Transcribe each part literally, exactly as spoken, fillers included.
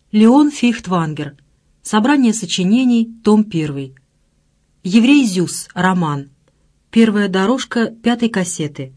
Леон Фейхтвангер. Собрание сочинений, том первый. Еврей Зюс. Роман. Первая дорожка пятой кассеты.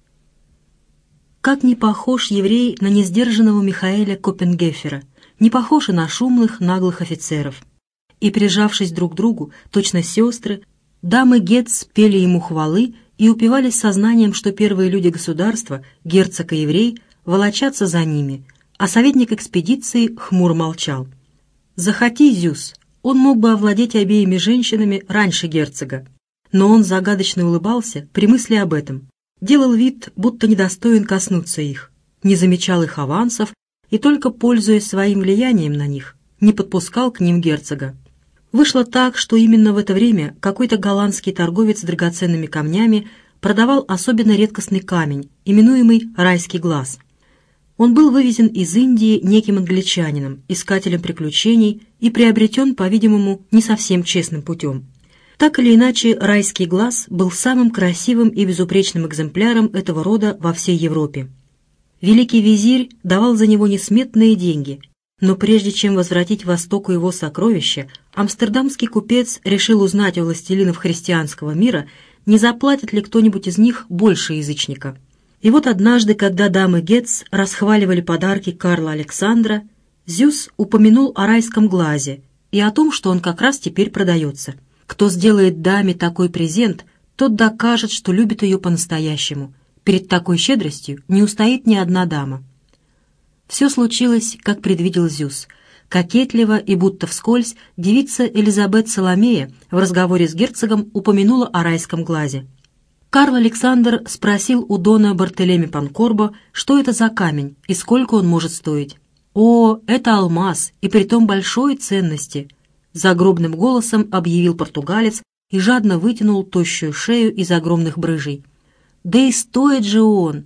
Как не похож еврей на несдержанного Михаэля Копенгефера, не похож и на шумных, наглых офицеров. И, прижавшись друг к другу, точно сестры, дамы Гетц пели ему хвалы и упивались сознанием, что первые люди государства, герцог и еврей, волочатся за ними, а советник экспедиции хмуро молчал. Захоти Зюс, он мог бы овладеть обеими женщинами раньше герцога, но он загадочно улыбался при мысли об этом, делал вид, будто недостоин коснуться их, не замечал их авансов и только, пользуясь своим влиянием на них, не подпускал к ним герцога. Вышло так, что именно в это время какой-то голландский торговец драгоценными камнями продавал особенно редкостный камень, именуемый «райский глаз». Он был вывезен из Индии неким англичанином, искателем приключений, и приобретен, по-видимому, не совсем честным путем. Так или иначе, «райский глаз» был самым красивым и безупречным экземпляром этого рода во всей Европе. Великий визирь давал за него несметные деньги, но прежде чем возвратить Востоку его сокровища, амстердамский купец решил узнать у властелинов христианского мира, не заплатит ли кто-нибудь из них больше язычника. И вот однажды, когда дамы Гетц расхваливали подарки Карла Александра, Зюс упомянул о райском глазе и о том, что он как раз теперь продается. Кто сделает даме такой презент, тот докажет, что любит ее по-настоящему. Перед такой щедростью не устоит ни одна дама. Все случилось, как предвидел Зюс. Кокетливо и будто вскользь девица Элизабет Соломея в разговоре с герцогом упомянула о райском глазе. Карл Александр спросил у дона Бартелеми Панкорбо, что это за камень и сколько он может стоить. «О, это алмаз, и притом большой ценности», — загробным голосом объявил португалец и жадно вытянул тощую шею из огромных брыжей. «Да и стоит же он!»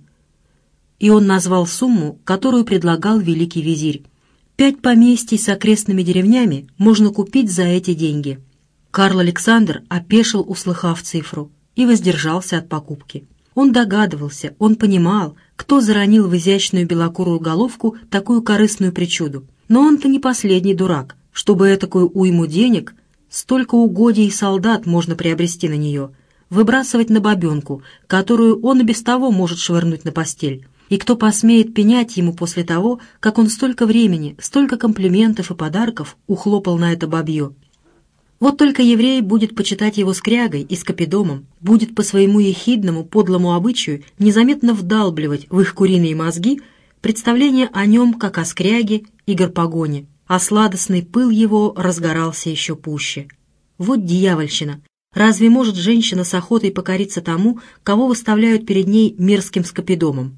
И он назвал сумму, которую предлагал великий визирь. Пять поместий с окрестными деревнями можно купить за эти деньги. Карл Александр опешил, услыхав цифру, и воздержался от покупки. Он догадывался, он понимал, кто заронил в изящную белокурую головку такую корыстную причуду. Но он-то не последний дурак, чтобы этакую уйму денег, столько угодий и солдат можно приобрести на нее, выбрасывать на бабенку, которую он и без того может швырнуть на постель. И кто посмеет пенять ему после того, как он столько времени, столько комплиментов и подарков ухлопал на это бабье? Вот только еврей будет почитать его скрягой и скопидомом, будет по своему ехидному, подлому обычаю незаметно вдалбливать в их куриные мозги представление о нем как о скряге и гарпагоне, а сладостный пыл его разгорался еще пуще. Вот дьявольщина! Разве может женщина с охотой покориться тому, кого выставляют перед ней мерзким скопидомом?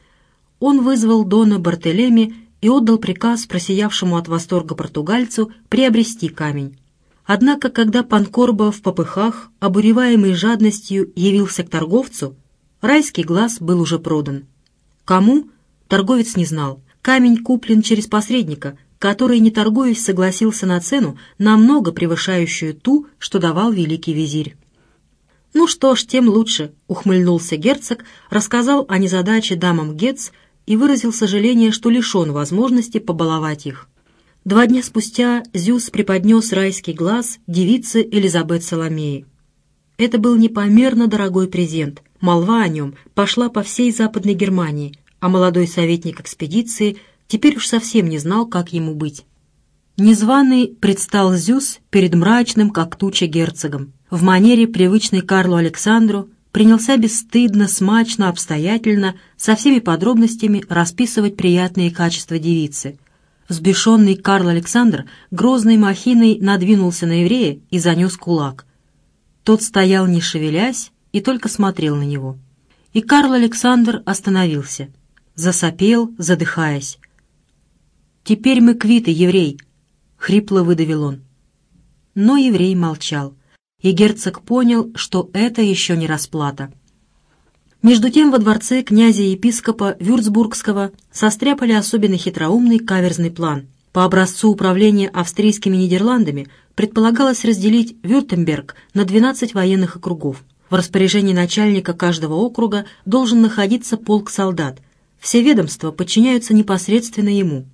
Он вызвал дона Бартелеми и отдал приказ просиявшему от восторга португальцу приобрести камень. Однако, когда Панкорбо в попыхах, обуреваемый жадностью, явился к торговцу, райский глаз был уже продан. Кому? Торговец не знал. Камень куплен через посредника, который, не торгуясь, согласился на цену, намного превышающую ту, что давал великий визирь. «Ну что ж, тем лучше», — ухмыльнулся герцог, рассказал о незадаче дамам Гетц и выразил сожаление, что лишен возможности побаловать их. Два дня спустя Зюс преподнес райский глаз девице Элизабет Соломеи. Это был непомерно дорогой презент. Молва о нем пошла по всей Западной Германии, а молодой советник экспедиции теперь уж совсем не знал, как ему быть. Незваный предстал Зюс перед мрачным, как туча, герцогом. В манере, привычной Карлу Александру, принялся бесстыдно, смачно, обстоятельно, со всеми подробностями расписывать приятные качества девицы. Взбешенный Карл Александр грозной махиной надвинулся на еврея и занес кулак. Тот стоял, не шевелясь, и только смотрел на него. И Карл Александр остановился, засопел, задыхаясь. «Теперь мы квиты, еврей!» — хрипло выдавил он. Но еврей молчал, и герцог понял, что это еще не расплата. Между тем во дворце князя-епископа Вюрцбургского состряпали особенно хитроумный каверзный план. По образцу управления австрийскими Нидерландами предполагалось разделить Вюртемберг на двенадцать военных округов. В распоряжении начальника каждого округа должен находиться полк солдат. Все ведомства подчиняются непосредственно ему.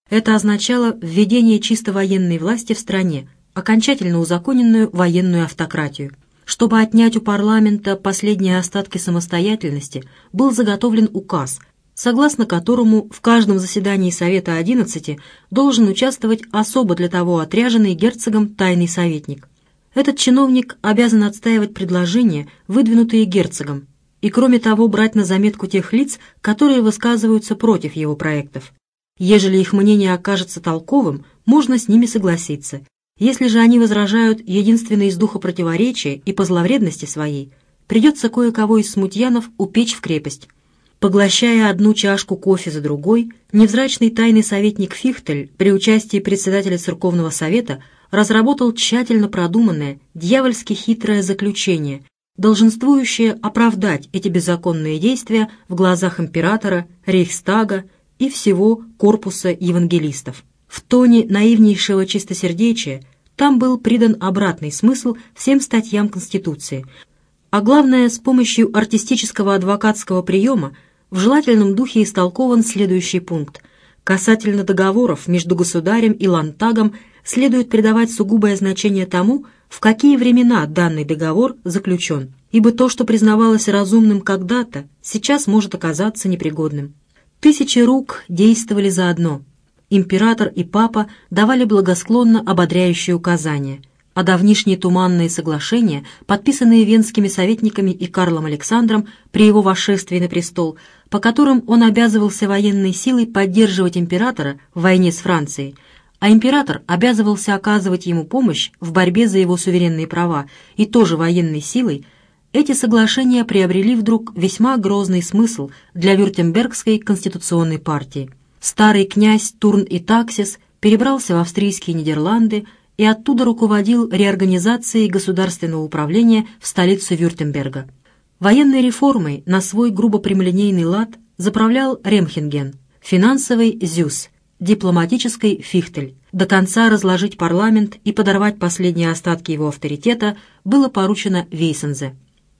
Это означало введение чисто военной власти в стране, окончательно узаконенную военную автократию. Чтобы отнять у парламента последние остатки самостоятельности, был заготовлен указ, согласно которому в каждом заседании Совета одиннадцати должен участвовать особо для того отряженный герцогом тайный советник. Этот чиновник обязан отстаивать предложения, выдвинутые герцогом, и кроме того брать на заметку тех лиц, которые высказываются против его проектов. Ежели их мнение окажется толковым, можно с ними согласиться. Если же они возражают единственно из духа противоречия и по зловредности своей, придется кое-кого из смутьянов упечь в крепость. Поглощая одну чашку кофе за другой, невзрачный тайный советник Фихтель при участии председателя церковного совета разработал тщательно продуманное, дьявольски хитрое заключение, долженствующее оправдать эти беззаконные действия в глазах императора, рейхстага и всего корпуса евангелистов. В тоне наивнейшего чистосердечия там был придан обратный смысл всем статьям Конституции, а главное, с помощью артистического адвокатского приема в желательном духе истолкован следующий пункт. Касательно договоров между государем и ландтагом следует придавать сугубое значение тому, в какие времена данный договор заключен, ибо то, что признавалось разумным когда-то, сейчас может оказаться непригодным. Тысячи рук действовали заодно. Император и папа давали благосклонно ободряющие указания, а давнишние туманные соглашения, подписанные венскими советниками и Карлом Александром при его восшествии на престол, по которым он обязывался военной силой поддерживать императора в войне с Францией, а император обязывался оказывать ему помощь в борьбе за его суверенные права и тоже военной силой, эти соглашения приобрели вдруг весьма грозный смысл для Вюртембергской конституционной партии. Старый князь Турн и Таксис перебрался в австрийские Нидерланды и оттуда руководил реорганизацией государственного управления в столицу Вюртемберга. Военной реформой на свой грубо прямолинейный лад заправлял Ремхенген, финансовый Зюс, дипломатической Фихтель. До конца разложить парламент и подорвать последние остатки его авторитета было поручено Вейсензе.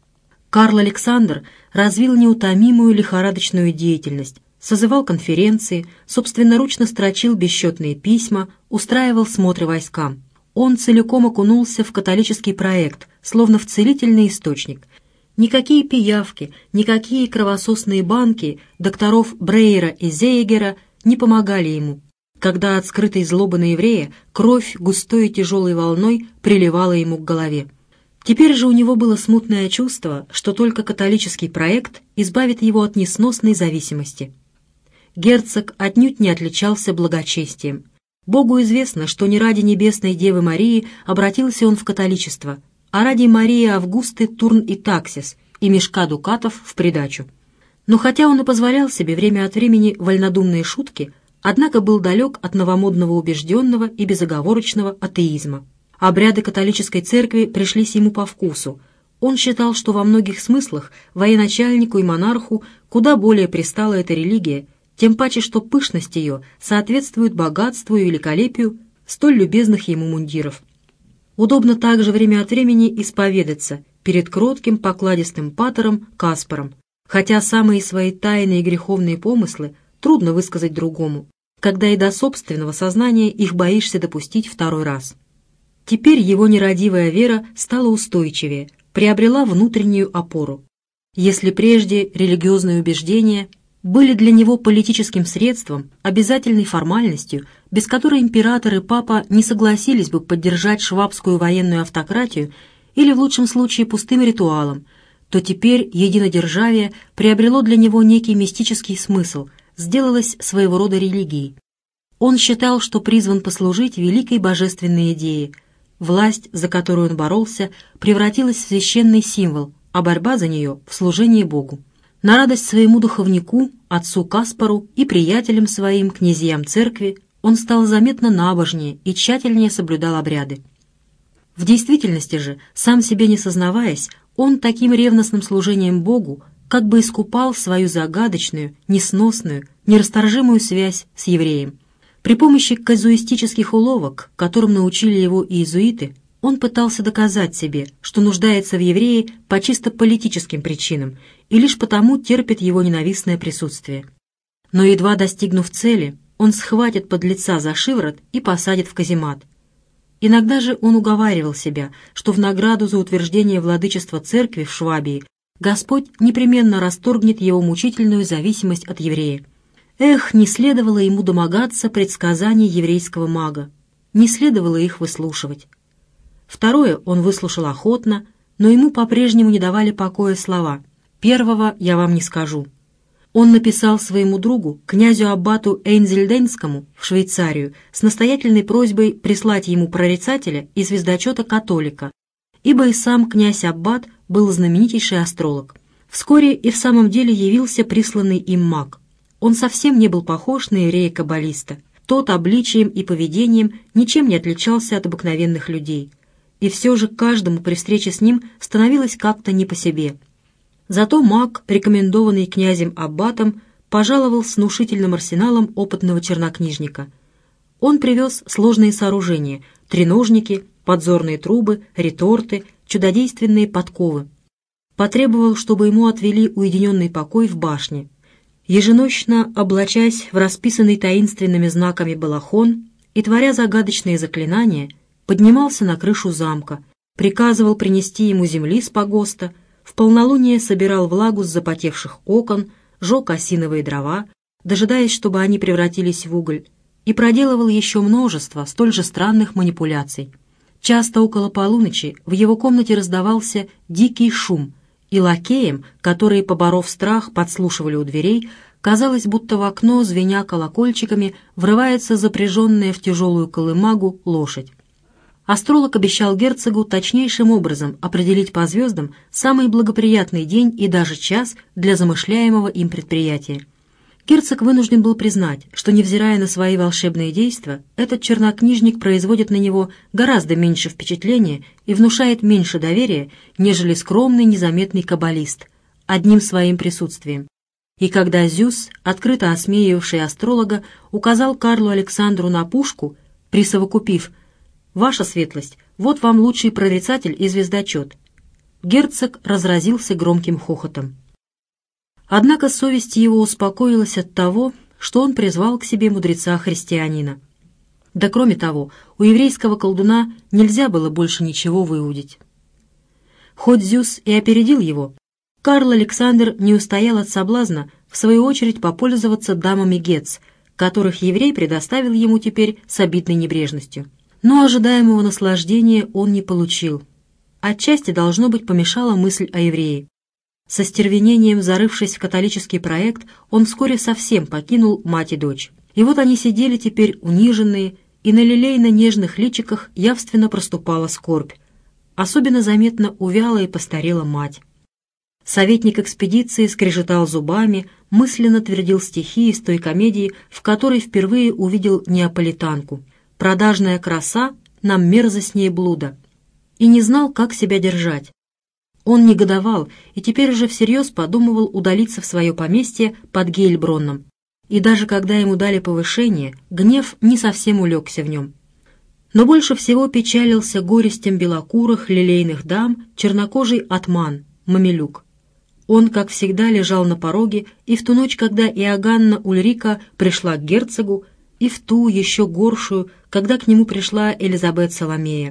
Карл Александр развил неутомимую лихорадочную деятельность, созывал конференции, собственноручно строчил бесчетные письма, устраивал смотры войскам. Он целиком окунулся в католический проект, словно в целительный источник. Никакие пиявки, никакие кровососные банки докторов Брейера и Зейгера не помогали ему, когда от скрытой злобы на еврея кровь густой и тяжелой волной приливала ему к голове. Теперь же у него было смутное чувство, что только католический проект избавит его от несносной зависимости. Герцог отнюдь не отличался благочестием. Богу известно, что не ради небесной Девы Марии обратился он в католичество, а ради Марии Августы Турн и Таксис и мешка дукатов в придачу. Но хотя он и позволял себе время от времени вольнодумные шутки, однако был далек от новомодного убежденного и безоговорочного атеизма. Обряды католической церкви пришлись ему по вкусу. Он считал, что во многих смыслах военачальнику и монарху куда более пристала эта религия, тем паче, что пышность ее соответствует богатству и великолепию столь любезных ему мундиров. Удобно также время от времени исповедаться перед кротким покладистым патером Каспаром, хотя самые свои тайные и греховные помыслы трудно высказать другому, когда и до собственного сознания их боишься допустить второй раз. Теперь его нерадивая вера стала устойчивее, приобрела внутреннюю опору. Если прежде религиозные убеждения были для него политическим средством, обязательной формальностью, без которой император и папа не согласились бы поддержать швабскую военную автократию или в лучшем случае пустым ритуалом, то теперь единодержавие приобрело для него некий мистический смысл, сделалось своего рода религией. Он считал, что призван послужить великой божественной идее. Власть, за которую он боролся, превратилась в священный символ, а борьба за нее — в служение Богу. На радость своему духовнику, отцу Каспару и приятелям своим, князьям церкви, он стал заметно набожнее и тщательнее соблюдал обряды. В действительности же, сам себе не сознаваясь, он таким ревностным служением Богу как бы искупал свою загадочную, несносную, нерасторжимую связь с евреем. При помощи казуистических уловок, которым научили его иезуиты, он пытался доказать себе, что нуждается в еврее по чисто политическим причинам и лишь потому терпит его ненавистное присутствие. Но едва достигнув цели, он схватит подлеца за шиворот и посадит в каземат. Иногда же он уговаривал себя, что в награду за утверждение владычества церкви в Швабии Господь непременно расторгнет его мучительную зависимость от еврея. Эх, не следовало ему домогаться предсказаний еврейского мага, не следовало их выслушивать. Второе он выслушал охотно, но ему по-прежнему не давали покоя слова «Первого я вам не скажу». Он написал своему другу, князю Аббату Эйнзельденскому в Швейцарию, с настоятельной просьбой прислать ему прорицателя и звездочета-католика, ибо и сам князь Аббат был знаменитейший астролог. Вскоре и в самом деле явился присланный им маг. Он совсем не был похож на еврея-каббалиста. Тот обличием и поведением ничем не отличался от обыкновенных людей. И все же каждому при встрече с ним становилось как-то не по себе. Зато маг, рекомендованный князем Аббатом, пожаловал с внушительным арсеналом опытного чернокнижника. Он привез сложные сооружения — треножники, подзорные трубы, реторты, чудодейственные подковы. Потребовал, чтобы ему отвели уединенный покой в башне. Еженощно, облачаясь в расписанный таинственными знаками балахон и творя загадочные заклинания, поднимался на крышу замка, приказывал принести ему земли с погоста, в полнолуние собирал влагу с запотевших окон, жег осиновые дрова, дожидаясь, чтобы они превратились в уголь, и проделывал еще множество столь же странных манипуляций. Часто около полуночи в его комнате раздавался дикий шум, и лакеям, которые, поборов страх, подслушивали у дверей, казалось, будто в окно, звеня колокольчиками, врывается запряженная в тяжелую колымагу лошадь. Астролог обещал герцогу точнейшим образом определить по звездам самый благоприятный день и даже час для замышляемого им предприятия. Герцог вынужден был признать, что, невзирая на свои волшебные действия, этот чернокнижник производит на него гораздо меньше впечатления и внушает меньше доверия, нежели скромный незаметный каббалист, одним своим присутствием. И когда Зюс, открыто осмеивавший астролога, указал Карлу Александру на пушку, присовокупив «Ваша светлость, вот вам лучший прорицатель и звездочет», герцог разразился громким хохотом. Однако совесть его успокоилась от того, что он призвал к себе мудреца-христианина. Да кроме того, у еврейского колдуна нельзя было больше ничего выудить. Хоть Зюс и опередил его, Карл Александр не устоял от соблазна в свою очередь попользоваться дамами Гетц, которых еврей предоставил ему теперь с обидной небрежностью. Но ожидаемого наслаждения он не получил. Отчасти, должно быть, помешала мысль о еврее. Со стервенением зарывшись в католический проект, он вскоре совсем покинул мать и дочь. И вот они сидели теперь униженные, и на лилейно-нежных личиках явственно проступала скорбь. Особенно заметно увяла и постарела мать. Советник экспедиции скрежетал зубами, мысленно твердил стихи из той комедии, в которой впервые увидел неаполитанку. «Продажная краса нам мерзостнее блуда», и не знал, как себя держать. Он негодовал и теперь уже всерьез подумывал удалиться в свое поместье под Гейльбронном. И даже когда ему дали повышение, гнев не совсем улегся в нем. Но больше всего печалился горестям белокурых лилейных дам чернокожий атман, Мамилюк. Он, как всегда, лежал на пороге и в ту ночь, когда Иоганна Ульрика пришла к герцогу, и в ту еще горшую, когда к нему пришла Элизабет Соломея.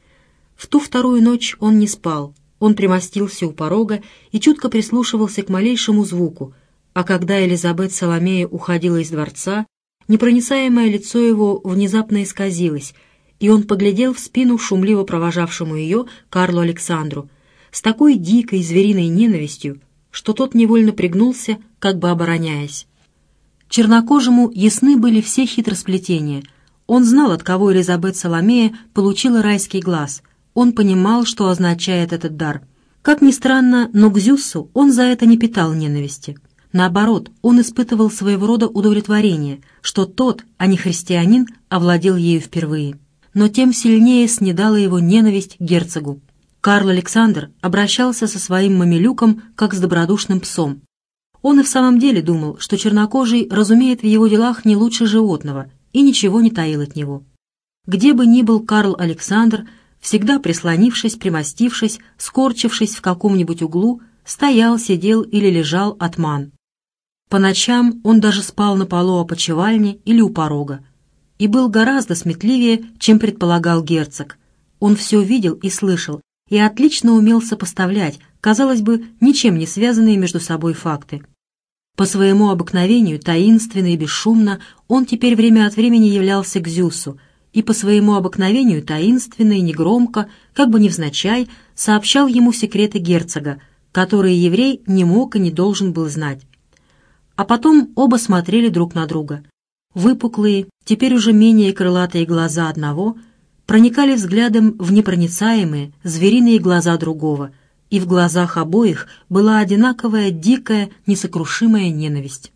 В ту вторую ночь он не спал. Он примостился у порога и чутко прислушивался к малейшему звуку, а когда Элизабет Соломея уходила из дворца, непроницаемое лицо его внезапно исказилось, и он поглядел в спину шумливо провожавшему ее Карлу Александру с такой дикой звериной ненавистью, что тот невольно пригнулся, как бы обороняясь. Чернокожему ясны были все хитросплетения. Он знал, от кого Элизабет Соломея получила райский глаз. Он понимал, что означает этот дар. Как ни странно, но к Зюссу он за это не питал ненависти. Наоборот, он испытывал своего рода удовлетворение, что тот, а не христианин, овладел ею впервые. Но тем сильнее снедала его ненависть к герцогу. Карл Александр обращался со своим мамилюком, как с добродушным псом. Он и в самом деле думал, что чернокожий разумеет в его делах не лучше животного и ничего не таил от него. Где бы ни был Карл Александр, всегда прислонившись, примостившись, скорчившись в каком-нибудь углу, стоял, сидел или лежал атман. По ночам он даже спал на полу опочивальни или у порога и был гораздо сметливее, чем предполагал герцог. Он все видел и слышал, и отлично умел сопоставлять, казалось бы, ничем не связанные между собой факты. По своему обыкновению, таинственно и бесшумно, он теперь время от времени являлся к Зюссу, и по своему обыкновению таинственно и негромко, как бы невзначай, сообщал ему секреты герцога, которые еврей не мог и не должен был знать. А потом оба смотрели друг на друга. Выпуклые, теперь уже менее крылатые глаза одного проникали взглядом в непроницаемые, звериные глаза другого, и в глазах обоих была одинаковая, дикая, несокрушимая ненависть.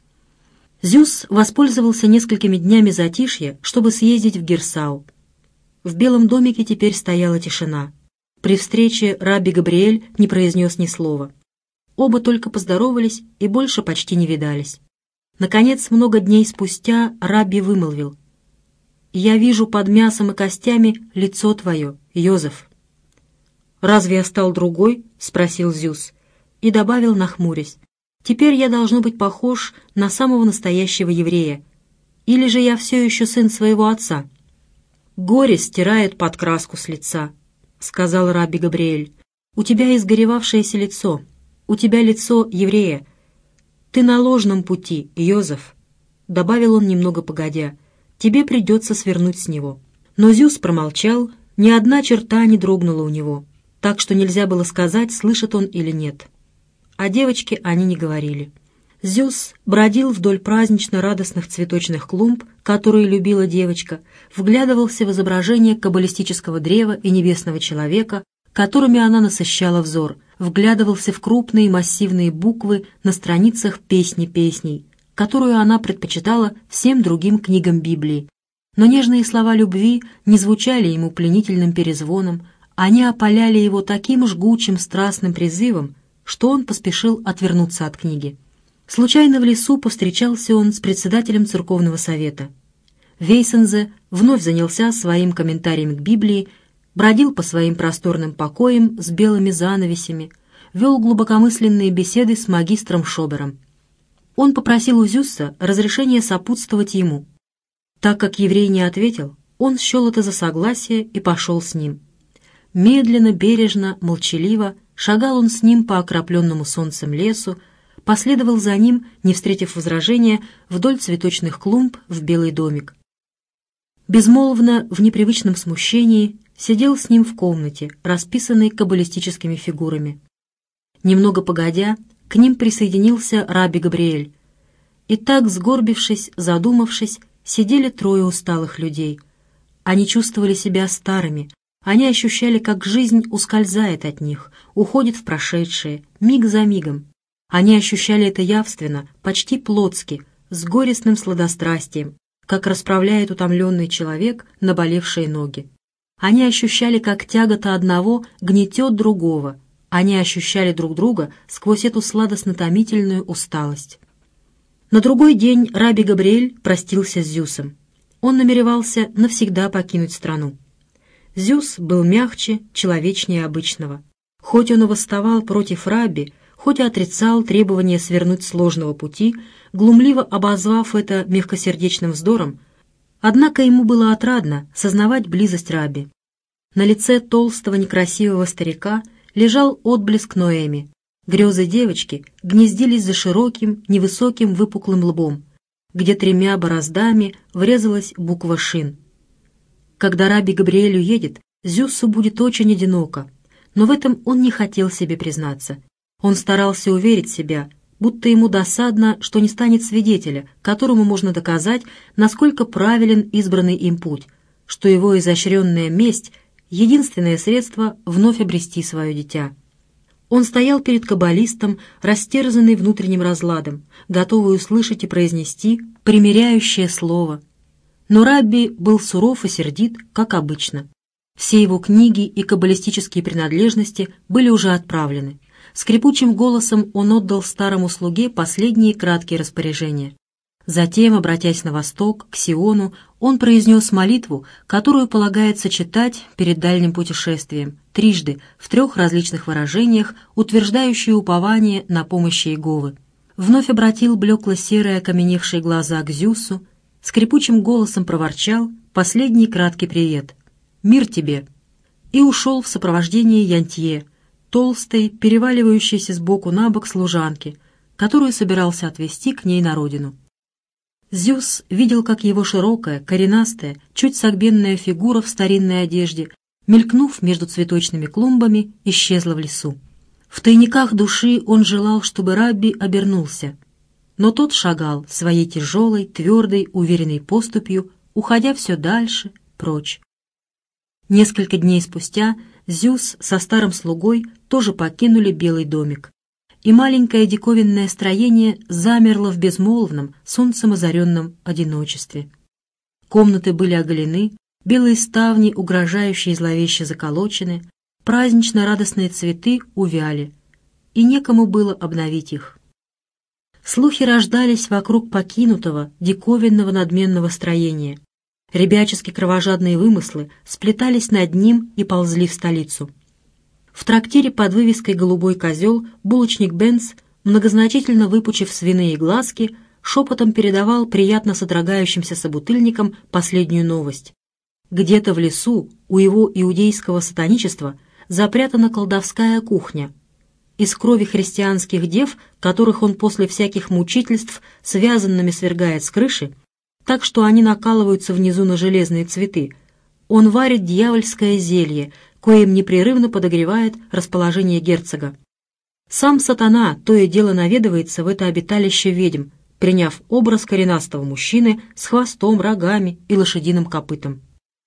Зюс воспользовался несколькими днями затишья, чтобы съездить в Герсау. В Белом домике теперь стояла тишина. При встрече рабби Габриэль не произнес ни слова. Оба только поздоровались и больше почти не видались. Наконец, много дней спустя рабби вымолвил: «Я вижу под мясом и костями лицо твое, Йозеф». «Разве я стал другой?» — спросил Зюс, и добавил, нахмурясь: «Теперь я должно быть похож на самого настоящего еврея. Или же я все еще сын своего отца?» «Горе стирает подкраску с лица», — сказал рабби Габриэль. «У тебя изгоревавшееся лицо, у тебя лицо еврея. Ты на ложном пути, Йозеф», — добавил он немного погодя. «Тебе придется свернуть с него». Но Зюс промолчал, ни одна черта не дрогнула у него, так что нельзя было сказать, слышит он или нет. О девочке они не говорили. Зюс бродил вдоль празднично-радостных цветочных клумб, которые любила девочка, вглядывался в изображение каббалистического древа и небесного человека, которыми она насыщала взор, вглядывался в крупные массивные буквы на страницах «Песни песней», которую она предпочитала всем другим книгам Библии. Но нежные слова любви не звучали ему пленительным перезвоном, они опаляли его таким жгучим страстным призывом, что он поспешил отвернуться от книги. Случайно в лесу повстречался он с председателем церковного совета. Вейсензе вновь занялся своим комментарием к Библии, бродил по своим просторным покоям с белыми занавесями, вел глубокомысленные беседы с магистром Шобером. Он попросил у Зюсса разрешения сопутствовать ему. Так как еврей не ответил, он счел это за согласие и пошел с ним. Медленно, бережно, молчаливо шагал он с ним по окропленному солнцем лесу, последовал за ним, не встретив возражения, вдоль цветочных клумб в Белый домик. Безмолвно, в непривычном смущении, сидел с ним в комнате, расписанной каббалистическими фигурами. Немного погодя, к ним присоединился рабби Габриэль. И так, сгорбившись, задумавшись, сидели трое усталых людей. Они чувствовали себя старыми, они ощущали, как жизнь ускользает от них, уходит в прошедшее, миг за мигом. Они ощущали это явственно, почти плотски, с горестным сладострастием, как расправляет утомленный человек наболевшие ноги. Они ощущали, как тягота одного гнетет другого. Они ощущали друг друга сквозь эту сладостно-томительную усталость. На другой день рабби Габриэль простился с Зюсом. Он намеревался навсегда покинуть страну. Зюс был мягче, человечнее обычного. Хоть он и восставал против рабби, хоть и отрицал требование свернуть с сложного пути, глумливо обозвав это мягкосердечным вздором, однако ему было отрадно сознавать близость рабби. На лице толстого некрасивого старика лежал отблеск Ноэми. Грезы девочки гнездились за широким, невысоким выпуклым лбом, где тремя бороздами врезалась буква «Шин». Когда рабби Габриэль уедет, Зюссу будет очень одиноко, но в этом он не хотел себе признаться. Он старался уверить себя, будто ему досадно, что не станет свидетеля, которому можно доказать, насколько правилен избранный им путь, что его изощренная месть — единственное средство вновь обрести свое дитя. Он стоял перед каббалистом, растерзанный внутренним разладом, готовый услышать и произнести примиряющее слово. Но рабби был суров и сердит, как обычно. Все его книги и каббалистические принадлежности были уже отправлены. Скрипучим голосом он отдал старому слуге последние краткие распоряжения. Затем, обратясь на восток, к Сиону, он произнес молитву, которую полагается читать перед дальним путешествием, трижды, в трех различных выражениях, утверждающую упование на помощь Иеговы. вновь обратил блекло-серые окаменевшие глаза к Зюсу, скрипучим голосом проворчал последний краткий привет. «Мир тебе!» и ушел в сопровождении Янтье, толстой, переваливающейся сбоку на бок служанки, которую собирался отвезти к ней на родину. Зюс видел, как его широкая, коренастая, чуть согбенная фигура в старинной одежде, мелькнув между цветочными клумбами, исчезла в лесу. В тайниках души он желал, чтобы Рабби обернулся, но тот шагал своей тяжелой, твердой, уверенной поступью, уходя все дальше, прочь. Несколько дней спустя Зюс со старым слугой тоже покинули Белый домик, и маленькое диковинное строение замерло в безмолвном, солнцем озаренном одиночестве. Комнаты были оголены, белые ставни, угрожающие и зловеще заколочены, празднично-радостные цветы увяли, и некому было обновить их. Слухи рождались вокруг покинутого, диковинного надменного строения. Ребячески кровожадные вымыслы сплетались над ним и ползли в столицу. В трактире под вывеской «Голубой козел» булочник Бенц, многозначительно выпучив свиные глазки, шепотом передавал приятно содрогающимся собутыльникам последнюю новость. Где-то в лесу у его иудейского сатаничества запрятана колдовская кухня. Из крови христианских дев, которых он после всяких мучительств связанными свергает с крыши, так что они накалываются внизу на железные цветы, он варит дьявольское зелье, коим непрерывно подогревает расположение герцога. Сам сатана то и дело наведывается в это обиталище ведьм, приняв образ коренастого мужчины с хвостом, рогами и лошадиным копытом.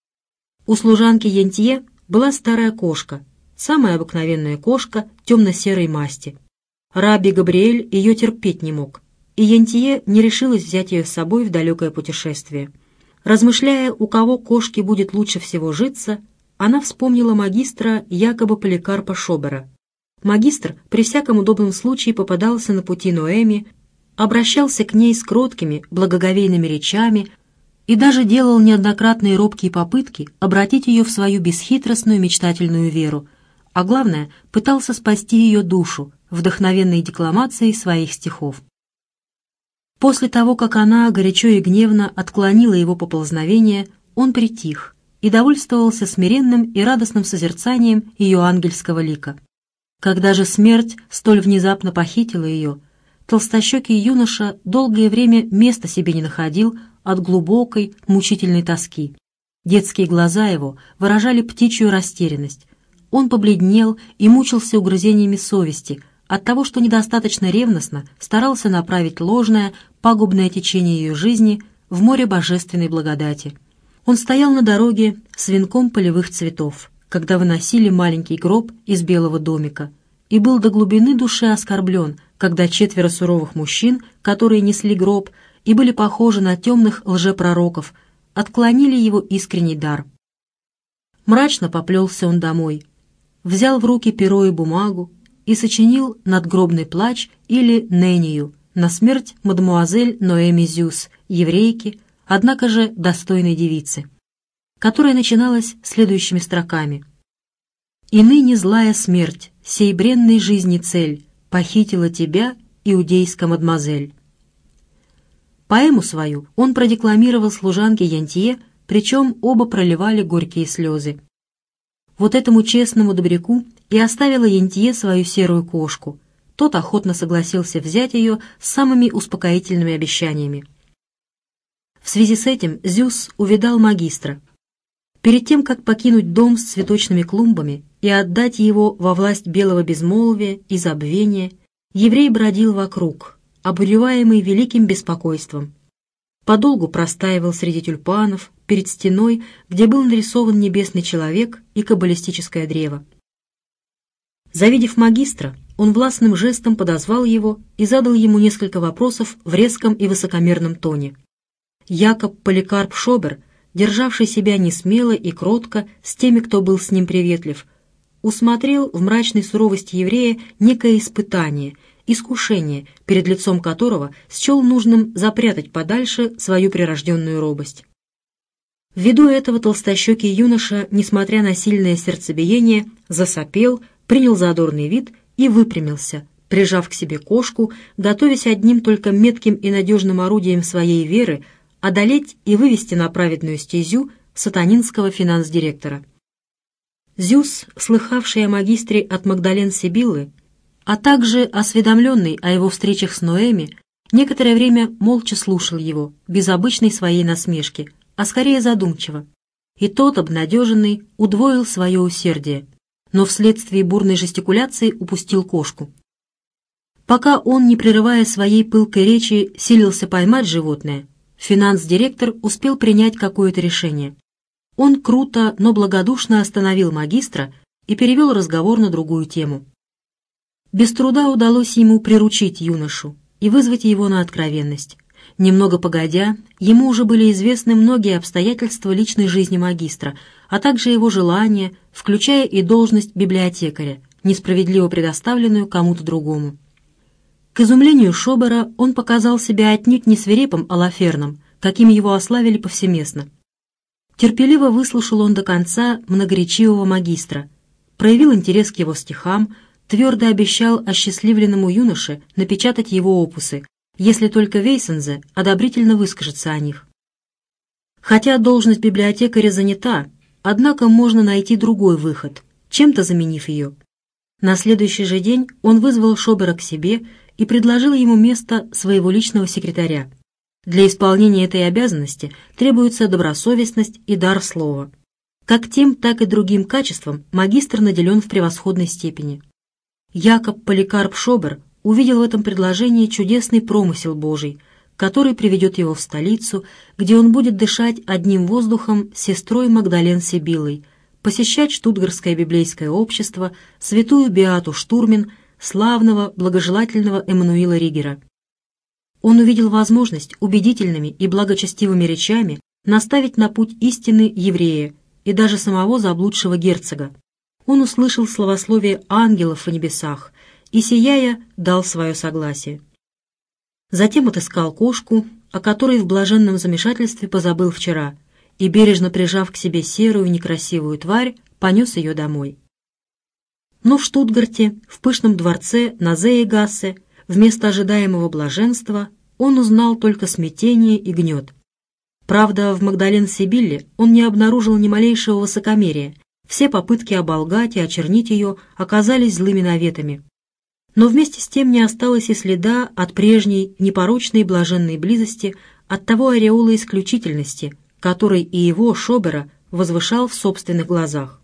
У служанки Янтье была старая кошка, самая обыкновенная кошка темно-серой масти. Рабби Габриэль ее терпеть не мог, и Янтье не решилась взять ее с собой в далекое путешествие. Размышляя, у кого кошке будет лучше всего житься, она вспомнила магистра Якоба Поликарпа Шобера. Магистр при всяком удобном случае попадался на пути Ноэми, обращался к ней с кроткими, благоговейными речами и даже делал неоднократные робкие попытки обратить ее в свою бесхитростную мечтательную веру, а главное, пытался спасти ее душу вдохновенной декламацией своих стихов. После того, как она горячо и гневно отклонила его поползновение, он притих и довольствовался смиренным и радостным созерцанием ее ангельского лика. Когда же смерть столь внезапно похитила ее, толстощекий юноша долгое время места себе не находил от глубокой, мучительной тоски. Детские глаза его выражали птичью растерянность. Он побледнел и мучился угрызениями совести от того, что недостаточно ревностно старался направить ложное, пагубное течение ее жизни в море божественной благодати. Он стоял на дороге с венком полевых цветов, когда выносили маленький гроб из белого домика, и был до глубины души оскорблен, когда четверо суровых мужчин, которые несли гроб и были похожи на темных лжепророков, отклонили его искренний дар. Мрачно поплелся он домой, взял в руки перо и бумагу и сочинил надгробный плач или нению на смерть мадемуазель Ноэми Зюс, еврейки, однако же достойной девицы, которая начиналась следующими строками. «И ныне злая смерть, сей бренной жизни цель, похитила тебя, иудейская мадемуазель». Поэму свою он продекламировал служанке Янтье, причем оба проливали горькие слезы. Вот этому честному добряку и оставила Янтье свою серую кошку. Тот охотно согласился взять ее с самыми успокоительными обещаниями. В связи с этим Зюс увидал магистра. Перед тем, как покинуть дом с цветочными клумбами и отдать его во власть белого безмолвия и забвения, еврей бродил вокруг, обуреваемый великим беспокойством. Подолгу простаивал среди тюльпанов, перед стеной, где был нарисован небесный человек и каббалистическое древо. Завидев магистра, он властным жестом подозвал его и задал ему несколько вопросов в резком и высокомерном тоне. Якоб Поликарп Шобер, державший себя несмело и кротко с теми, кто был с ним приветлив, усмотрел в мрачной суровости еврея некое испытание, искушение, перед лицом которого счел нужным запрятать подальше свою прирожденную робость. Ввиду этого толстощекий юноша, несмотря на сильное сердцебиение, засопел, принял задорный вид и выпрямился, прижав к себе кошку, готовясь одним только метким и надежным орудием своей веры одолеть и вывести на праведную стезю сатанинского финанс-директора. Зюс, слыхавший о магистре от Магдален Сибиллы, а также осведомленный о его встречах с Ноэми, некоторое время молча слушал его, без обычной своей насмешки, а скорее задумчиво. И тот, обнадеженный, удвоил свое усердие, но вследствие бурной жестикуляции упустил кошку. Пока он, не прерывая своей пылкой речи, силился поймать животное, финанс-директор успел принять какое-то решение. Он круто, но благодушно остановил магистра и перевел разговор на другую тему. Без труда удалось ему приручить юношу и вызвать его на откровенность. Немного погодя, ему уже были известны многие обстоятельства личной жизни магистра, а также его желания, включая и должность библиотекаря, несправедливо предоставленную кому-то другому. К изумлению Шобера он показал себя отнюдь не свирепым Алаферном, каким его ославили повсеместно. Терпеливо выслушал он до конца многоречивого магистра, проявил интерес к его стихам, твердо обещал осчастливленному юноше напечатать его опусы, если только Вейсензе одобрительно выскажется о них. Хотя должность библиотекаря занята, однако можно найти другой выход, чем-то заменив ее. На следующий же день он вызвал Шобера к себе и предложил ему место своего личного секретаря. Для исполнения этой обязанности требуется добросовестность и дар слова. Как тем, так и другим качеством магистр наделен в превосходной степени. Якоб Поликарп Шобер увидел в этом предложении чудесный промысел Божий, который приведет его в столицу, где он будет дышать одним воздухом с сестрой Магдален Сибиллой, посещать Штутгарское библейское общество, святую Беату Штурмин, славного, благожелательного Эммануила Ригера. Он увидел возможность убедительными и благочестивыми речами наставить на путь истины еврея и даже самого заблудшего герцога. Он услышал славословие ангелов в небесах и, сияя, дал свое согласие. Затем отыскал кошку, о которой в блаженном замешательстве позабыл вчера, и, бережно прижав к себе серую некрасивую тварь, понес ее домой. Но в Штутгарте, в пышном дворце на Зеегассе, вместо ожидаемого блаженства он узнал только смятение и гнет. Правда, в Магдален Сибилле он не обнаружил ни малейшего высокомерия, все попытки оболгать и очернить ее оказались злыми наветами. Но вместе с тем не осталось и следа от прежней непорочной блаженной близости, от того ореола исключительности, который и его, Шобера, возвышал в собственных глазах.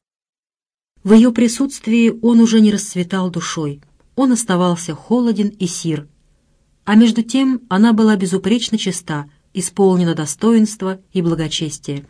В ее присутствии он уже не расцветал душой, он оставался холоден и сир. А между тем она была безупречно чиста, исполнена достоинства и благочестия.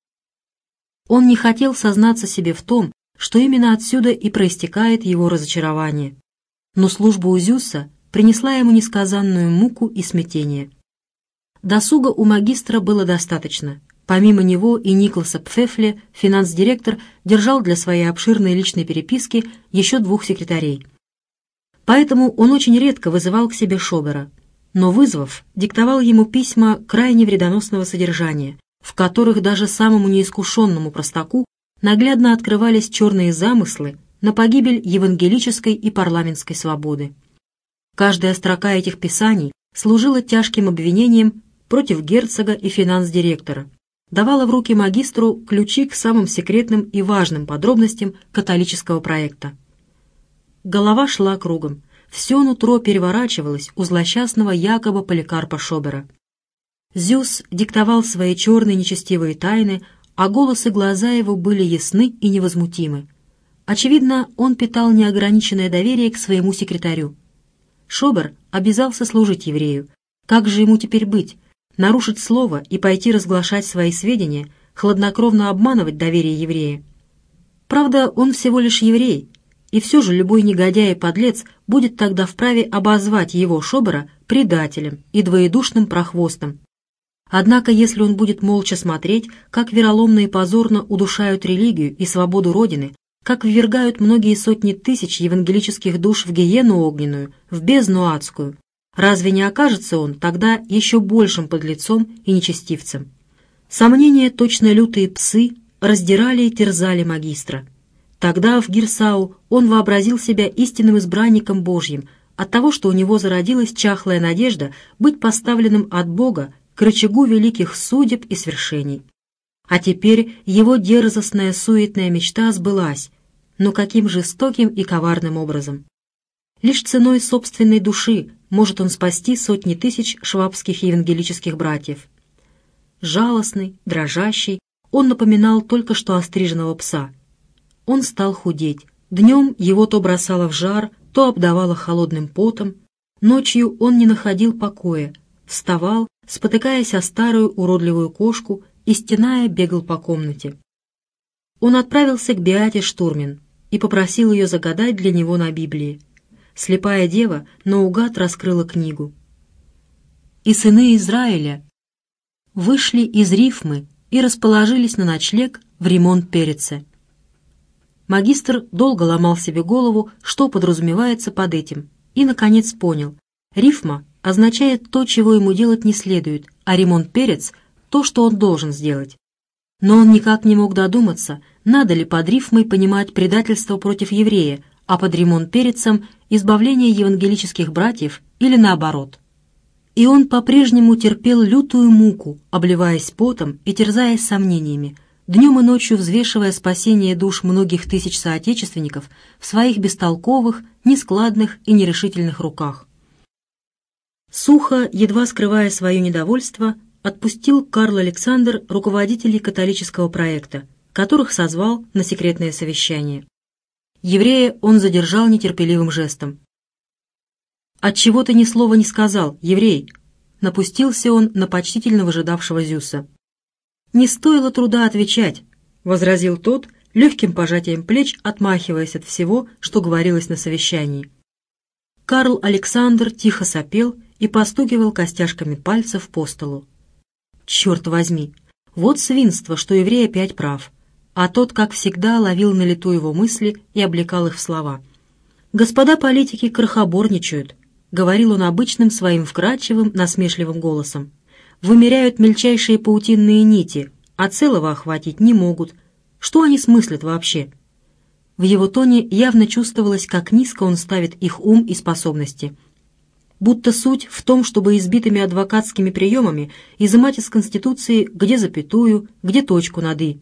Он не хотел сознаться себе в том, что именно отсюда и проистекает его разочарование. Но служба у Зюса принесла ему несказанную муку и смятение. Досуга у магистра было достаточно. Помимо него и Никласа Пфефле, финанс-директор держал для своей обширной личной переписки еще двух секретарей. Поэтому он очень редко вызывал к себе Шобера, но, вызвав, диктовал ему письма крайне вредоносного содержания, в которых даже самому неискушенному простаку наглядно открывались черные замыслы на погибель евангелической и парламентской свободы. Каждая строка этих писаний служила тяжким обвинением против герцога и финанс-директора, давала в руки магистру ключи к самым секретным и важным подробностям католического проекта. Голова шла кругом, все нутро переворачивалось у злосчастного Якоба Поликарпа Шобера. Зюс диктовал свои черные нечестивые тайны, а голос и глаза его были ясны и невозмутимы. Очевидно, он питал неограниченное доверие к своему секретарю. Шобер обязался служить еврею. Как же ему теперь быть? Нарушить слово и пойти разглашать свои сведения, хладнокровно обманывать доверие еврея? Правда, он всего лишь еврей, и все же любой негодяй и подлец будет тогда вправе обозвать его, Шобера, предателем и двоедушным прохвостом. Однако, если он будет молча смотреть, как вероломно и позорно удушают религию и свободу Родины, как ввергают многие сотни тысяч евангелических душ в гиену огненную, в бездну адскую, разве не окажется он тогда еще большим подлецом и нечестивцем? Сомнения, точно лютые псы, раздирали и терзали магистра. Тогда в Гирсау он вообразил себя истинным избранником Божьим, от того, что у него зародилась чахлая надежда быть поставленным от Бога к рычагу великих судеб и свершений. А теперь его дерзостная суетная мечта сбылась, но каким жестоким и коварным образом. Лишь ценой собственной души может он спасти сотни тысяч швабских евангелических братьев. Жалостный, дрожащий, он напоминал только что остриженного пса. Он стал худеть. Днем его то бросало в жар, то обдавало холодным потом. Ночью он не находил покоя, вставал, спотыкаясь о старую уродливую кошку, и, стеная, бегал по комнате. Он отправился к Беате Штурмин и попросил ее загадать для него на Библии. Слепая дева наугад раскрыла книгу. «И сыны Израиля вышли из Рифмы и расположились на ночлег в Римон-Переце». Магистр долго ломал себе голову, что подразумевается под этим, и, наконец, понял. Рифма означает то, чего ему делать не следует, а Римон-Перец — то, что он должен сделать. Но он никак не мог додуматься, надо ли под рифмой понимать предательство против еврея, а под Римон-Перецем — избавление евангелических братьев или наоборот. И он по-прежнему терпел лютую муку, обливаясь потом и терзаясь сомнениями, днем и ночью взвешивая спасение душ многих тысяч соотечественников в своих бестолковых, нескладных и нерешительных руках. Сухо, едва скрывая свое недовольство, отпустил Карл Александр руководителей католического проекта, которых созвал на секретное совещание. Еврея он задержал нетерпеливым жестом. «Отчего ты ни слова не сказал, еврей?» Напустился он на почтительно выжидавшего Зюса. «Не стоило труда отвечать», — возразил тот, легким пожатием плеч отмахиваясь от всего, что говорилось на совещании. Карл Александр тихо сопел и постукивал костяшками пальцев по столу. «Черт возьми! Вот свинство, что еврей опять прав!» А тот, как всегда, ловил на лету его мысли и облекал их в слова. «Господа политики крохоборничают», — говорил он обычным своим вкрадчивым, насмешливым голосом. «Вымеряют мельчайшие паутинные нити, а целого охватить не могут. Что они смыслят вообще?» В его тоне явно чувствовалось, как низко он ставит их ум и способности. Будто суть в том, чтобы избитыми адвокатскими приемами изымать из Конституции где запятую, где точку над «и».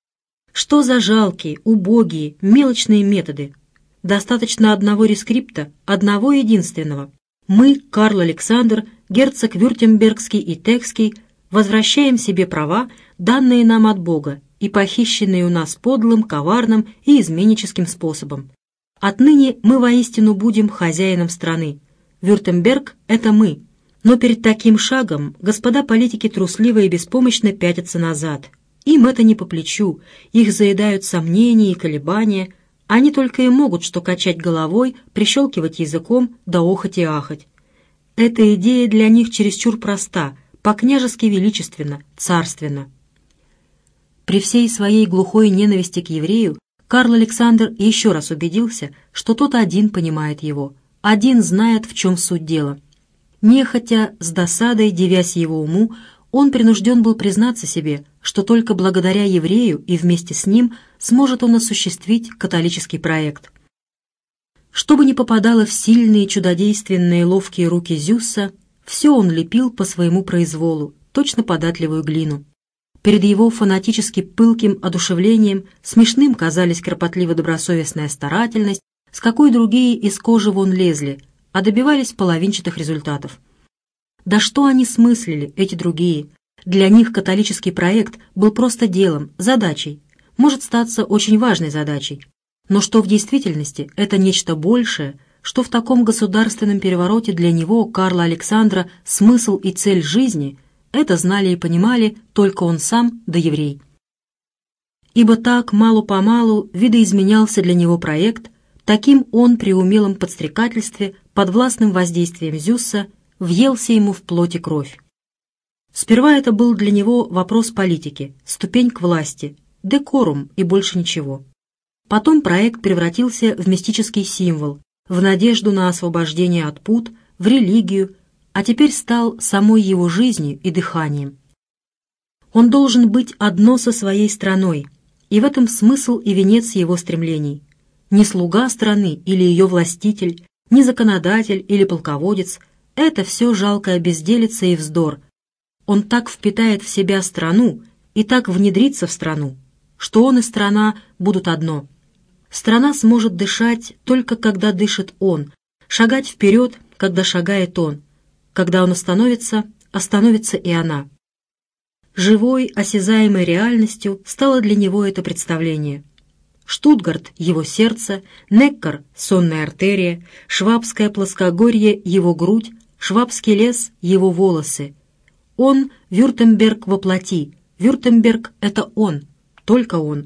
Что за жалкие, убогие, мелочные методы? Достаточно одного рескрипта, одного единственного. Мы, Карл Александр, герцог Вюртембергский и Текский, возвращаем себе права, данные нам от Бога и похищенные у нас подлым, коварным и изменническим способом. Отныне мы воистину будем хозяином страны. Вюртемберг — это мы. Но перед таким шагом господа политики трусливо и беспомощно пятятся назад. Им это не по плечу, их заедают сомнения и колебания, они только и могут что качать головой, прищелкивать языком, да охать и ахать. Эта идея для них чересчур проста, по-княжески величественно, царственно. При всей своей глухой ненависти к еврею Карл Александр еще раз убедился, что тот один понимает его, один знает, в чем суть дела. Нехотя, с досадой, дивясь его уму, он принужден был признаться себе, что только благодаря еврею и вместе с ним сможет он осуществить католический проект. Что бы ни попадало в сильные, чудодейственные, ловкие руки Зюсса, все он лепил по своему произволу, точно податливую глину. Перед его фанатически пылким одушевлением смешным казались кропотливо-добросовестная старательность, с какой другие из кожи вон лезли, а добивались половинчатых результатов. Да что они смыслили, эти другие? Для них католический проект был просто делом, задачей, может статься очень важной задачей. Но что в действительности это нечто большее, что в таком государственном перевороте для него, Карла Александра, смысл и цель жизни, это знали и понимали только он сам да еврей. Ибо так мало-помалу видоизменялся для него проект, таким он при умелом подстрекательстве, под властным воздействием Зюсса, въелся ему в плоть и кровь. Сперва это был для него вопрос политики, ступень к власти, декорум и больше ничего. Потом проект превратился в мистический символ, в надежду на освобождение от пут, в религию, а теперь стал самой его жизнью и дыханием. Он должен быть одно со своей страной, и в этом смысл и венец его стремлений. Не слуга страны или ее властитель, ни законодатель или полководец. Это все жалкая безделица и вздор. Он так впитает в себя страну и так внедрится в страну, что он и страна будут одно. Страна сможет дышать только когда дышит он, шагать вперед, когда шагает он. Когда он остановится, остановится и она. Живой, осязаемой реальностью стало для него это представление. Штутгарт — его сердце, Неккар — сонная артерия, Швабское плоскогорье — его грудь, Швабский лес — его волосы. Он — Вюртемберг во плоти, Вюртемберг — это он, только он.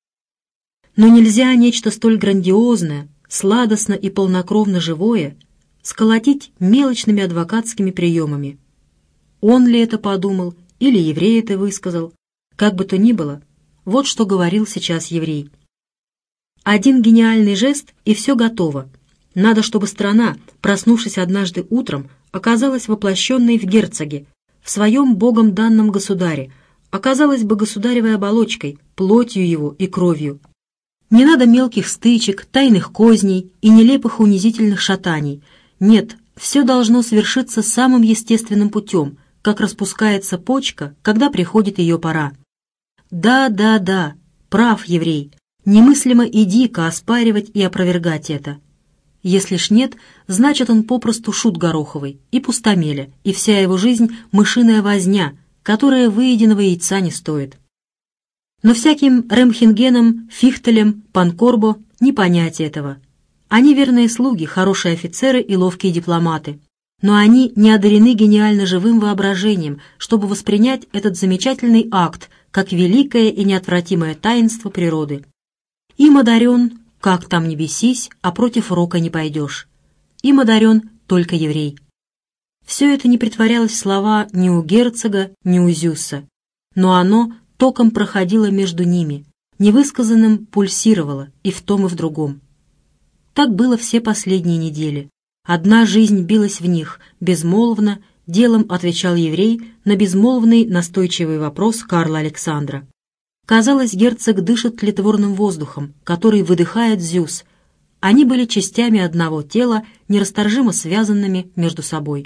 Но нельзя нечто столь грандиозное, сладостно и полнокровно живое сколотить мелочными адвокатскими приемами. Он ли это подумал, или еврей это высказал? Как бы то ни было, вот что говорил сейчас еврей. Один гениальный жест, и все готово. Надо, чтобы страна, проснувшись однажды утром, оказалась воплощенной в герцоге, в своем богом данном государе, оказалась бы государевой оболочкой, плотью его и кровью. Не надо мелких стычек, тайных козней и нелепых унизительных шатаний. Нет, все должно свершиться самым естественным путем, как распускается почка, когда приходит ее пора. Да, да, да, прав еврей. Немыслимо и дико оспаривать и опровергать это. Если ж нет, значит он попросту шут гороховый и пустомеля, и вся его жизнь — мышиная возня, которая выеденного яйца не стоит. Но всяким Ремхенгеном, Фихтелем, Панкорбо не понять этого. Они верные слуги, хорошие офицеры и ловкие дипломаты. Но они не одарены гениально живым воображением, чтобы воспринять этот замечательный акт как великое и неотвратимое таинство природы. Им одарен, как там ни бесись, а против рока не пойдешь. Им одарен только еврей. Все это не притворялось в слова ни у герцога, ни у Зюсса, но оно током проходило между ними, невысказанным пульсировало и в том, и в другом. Так было все последние недели. Одна жизнь билась в них, безмолвно, делом отвечал еврей на безмолвный настойчивый вопрос Карла Александра. Казалось, герцог дышит тлетворным воздухом, который выдыхает Зюс. Они были частями одного тела, нерасторжимо связанными между собой.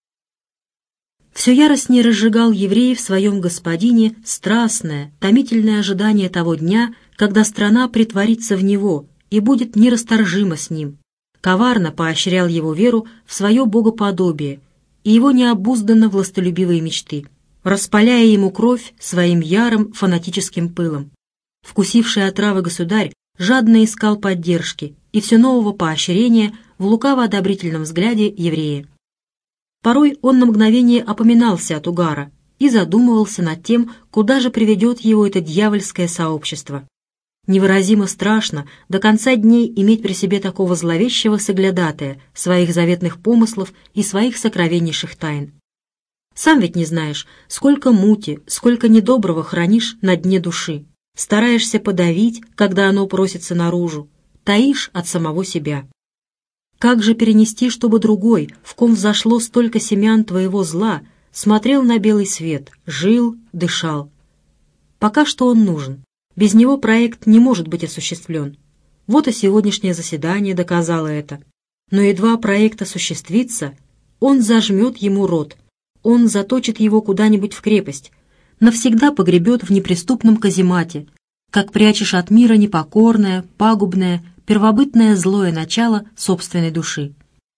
Все яростнее разжигал еврей в своем господине страстное, томительное ожидание того дня, когда страна притворится в него и будет нерасторжима с ним. Коварно поощрял его веру в свое богоподобие и его необузданно властолюбивые мечты, распаляя ему кровь своим ярым фанатическим пылом. Вкусивший отравы государь жадно искал поддержки и все нового поощрения в лукаво-одобрительном взгляде еврея. Порой он на мгновение опоминался от угара и задумывался над тем, куда же приведет его это дьявольское сообщество. Невыразимо страшно до конца дней иметь при себе такого зловещего соглядатая своих заветных помыслов и своих сокровеннейших тайн. Сам ведь не знаешь, сколько мути, сколько недоброго хранишь на дне души, стараешься подавить, когда оно просится наружу, таишь от самого себя. Как же перенести, чтобы другой, в ком взошло столько семян твоего зла, смотрел на белый свет, жил, дышал? Пока что он нужен. Без него проект не может быть осуществлен. Вот и сегодняшнее заседание доказало это. Но едва проект осуществится, он зажмет ему рот, он заточит его куда-нибудь в крепость, навсегда погребет в неприступном каземате, как прячешь от мира непокорное, пагубное, первобытное злое начало собственной души.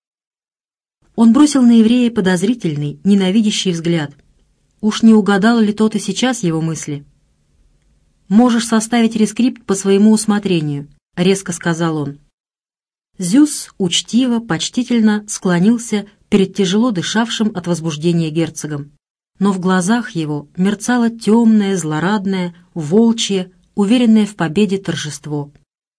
Он бросил на еврея подозрительный, ненавидящий взгляд. Уж не угадал ли тот и сейчас его мысли? «Можешь составить рескрипт по своему усмотрению», — резко сказал он. Зюс учтиво, почтительно склонился перед тяжело дышавшим от возбуждения герцогом. Но в глазах его мерцало темное, злорадное, волчье, уверенное в победе торжество.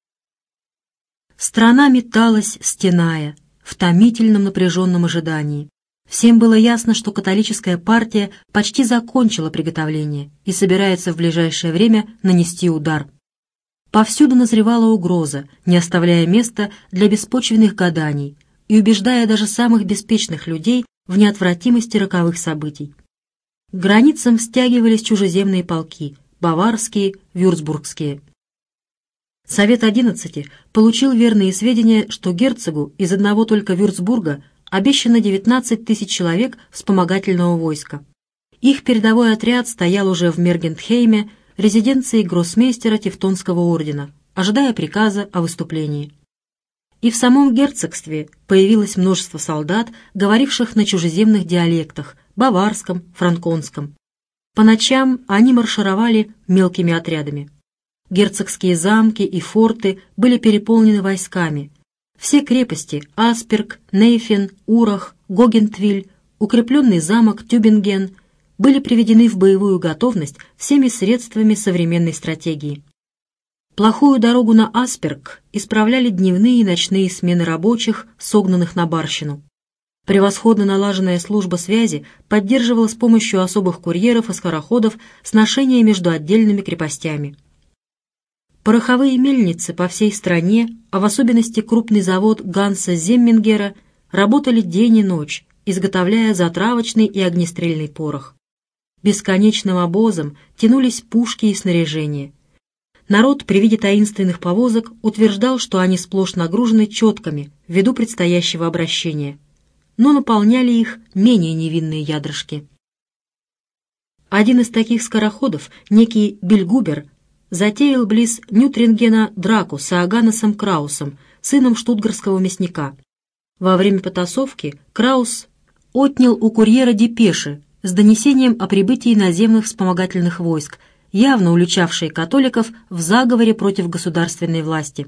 Страна металась, стеная, в томительном напряженном ожидании. Всем было ясно, что католическая партия почти закончила приготовление и собирается в ближайшее время нанести удар. Повсюду назревала угроза, не оставляя места для беспочвенных гаданий и убеждая даже самых беспечных людей в неотвратимости роковых событий. К границам стягивались чужеземные полки, баварские, вюрцбургские. Совет одиннадцати получил верные сведения, что герцогу из одного только Вюрцбурга обещано девятнадцать тысяч человек вспомогательного войска. Их передовой отряд стоял уже в Мергентхейме, резиденции гроссмейстера Тевтонского ордена, ожидая приказа о выступлении. И в самом герцогстве появилось множество солдат, говоривших на чужеземных диалектах – баварском, франконском. По ночам они маршировали мелкими отрядами. Герцогские замки и форты были переполнены войсками. Все крепости – Асперг, Нейфен, Урах, Гогентвиль, укрепленный замок Тюбинген – были приведены в боевую готовность всеми средствами современной стратегии. Плохую дорогу на Асперг исправляли дневные и ночные смены рабочих, согнанных на барщину. Превосходно налаженная служба связи поддерживала с помощью особых курьеров и скороходов сношения между отдельными крепостями. Пороховые мельницы по всей стране, а в особенности крупный завод Ганса Земмингера, работали день и ночь, изготовляя затравочный и огнестрельный порох. Бесконечным обозом тянулись пушки и снаряжение. Народ при виде таинственных повозок утверждал, что они сплошь нагружены четками ввиду предстоящего обращения, но наполняли их менее невинные ядрышки. Один из таких скороходов, некий Бельгубер, затеял близ Нютрингена драку с Иоганнесом Краусом, сыном штутгарского мясника. Во время потасовки Краус отнял у курьера депеши с донесением о прибытии наземных вспомогательных войск, явно уличавшие католиков в заговоре против государственной власти.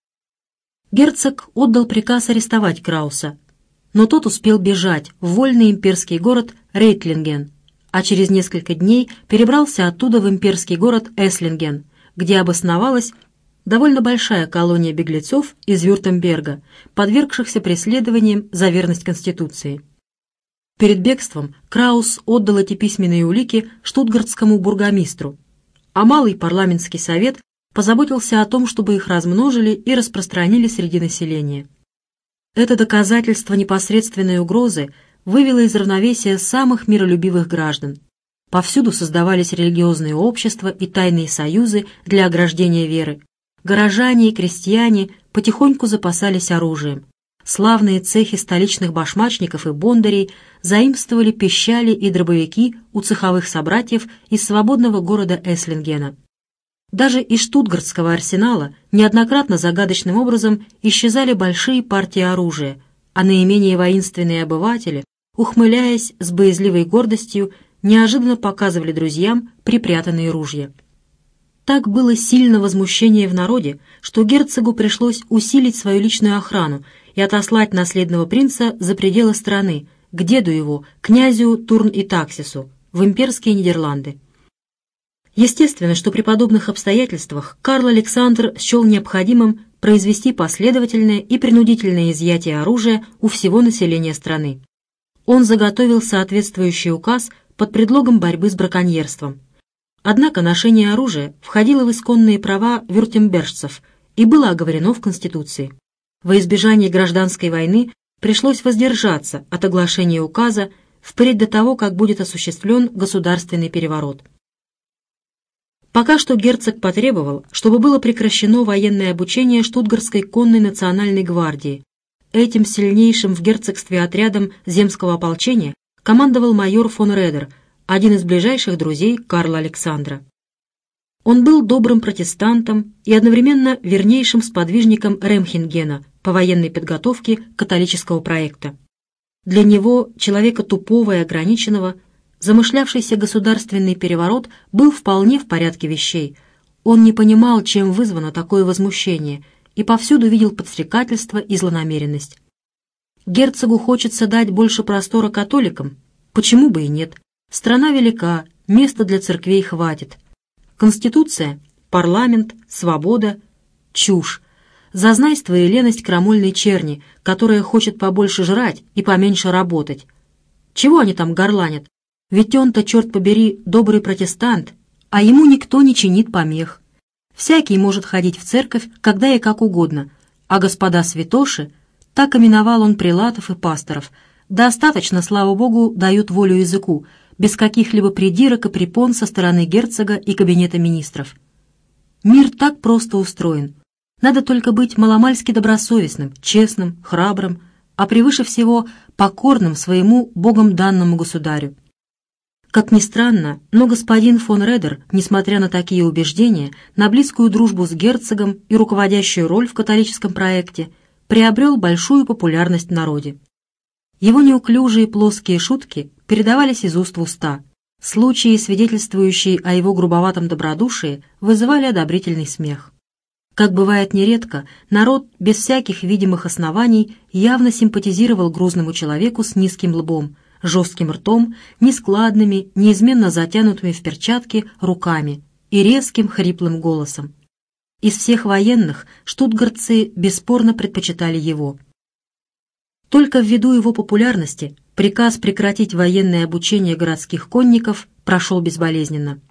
Герцог отдал приказ арестовать Крауса, но тот успел бежать в вольный имперский город Рейтлинген, а через несколько дней перебрался оттуда в имперский город Эслинген, где обосновалась довольно большая колония беглецов из Вюртемберга, подвергшихся преследованиям за верность Конституции. Перед бегством Краус отдал эти письменные улики штутгартскому бургомистру, а Малый парламентский совет позаботился о том, чтобы их размножили и распространили среди населения. Это доказательство непосредственной угрозы вывело из равновесия самых миролюбивых граждан. Повсюду создавались религиозные общества и тайные союзы для ограждения веры. Горожане и крестьяне потихоньку запасались оружием. Славные цехи столичных башмачников и бондарей заимствовали пищали и дробовики у цеховых собратьев из свободного города Эслингена. Даже из штутгартского арсенала неоднократно загадочным образом исчезали большие партии оружия, а наименее воинственные обыватели, ухмыляясь с боязливой гордостью, неожиданно показывали друзьям припрятанные ружья. Так было сильно возмущение в народе, что герцогу пришлось усилить свою личную охрану и отослать наследного принца за пределы страны, к деду его, князю Турн-и-Таксису, в имперские Нидерланды. Естественно, что при подобных обстоятельствах Карл Александр счел необходимым произвести последовательное и принудительное изъятие оружия у всего населения страны. Он заготовил соответствующий указ под предлогом борьбы с браконьерством. Однако ношение оружия входило в исконные права вюртембержцев и было оговорено в Конституции. Во избежание гражданской войны пришлось воздержаться от оглашения указа впредь до того, как будет осуществлен государственный переворот. Пока что герцог потребовал, чтобы было прекращено военное обучение Штутгартской конной национальной гвардии. Этим сильнейшим в герцогстве отрядом земского ополчения командовал майор фон Редер, один из ближайших друзей Карла Александра. Он был добрым протестантом и одновременно вернейшим сподвижником Ремхенгена по военной подготовке католического проекта. Для него, человека тупого и ограниченного, замышлявшийся государственный переворот был вполне в порядке вещей. Он не понимал, чем вызвано такое возмущение, и повсюду видел подстрекательство и злонамеренность. Герцогу хочется дать больше простора католикам? Почему бы и нет? Страна велика, места для церквей хватит. Конституция, парламент, свобода — чушь. Зазнайство и леность крамольной черни, которая хочет побольше жрать и поменьше работать. Чего они там горланят? Ведь он-то, черт побери, добрый протестант, а ему никто не чинит помех. Всякий может ходить в церковь, когда и как угодно, а господа святоши, так именовал он прелатов и пасторов, достаточно, слава богу, дают волю языку, без каких-либо придирок и препон со стороны герцога и кабинета министров. Мир так просто устроен. Надо только быть маломальски добросовестным, честным, храбрым, а превыше всего покорным своему богом данному государю. Как ни странно, но господин фон Редер, несмотря на такие убеждения, на близкую дружбу с герцогом и руководящую роль в католическом проекте, приобрел большую популярность в народе. Его неуклюжие плоские шутки передавались из уст в уста. Случаи, свидетельствующие о его грубоватом добродушии, вызывали одобрительный смех. Как бывает нередко, народ без всяких видимых оснований явно симпатизировал грузному человеку с низким лбом, жестким ртом, нескладными, неизменно затянутыми в перчатки руками и резким хриплым голосом. Из всех военных штутгартцы бесспорно предпочитали его. Только ввиду его популярности приказ прекратить военное обучение городских конников прошел безболезненно.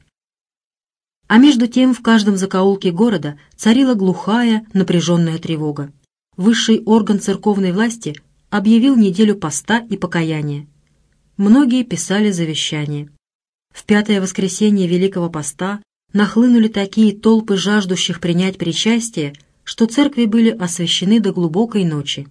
А между тем в каждом закоулке города царила глухая, напряженная тревога. Высший орган церковной власти объявил неделю поста и покаяния. Многие писали завещания. В пятое воскресенье Великого Поста нахлынули такие толпы жаждущих принять причастие, что церкви были освящены до глубокой ночи.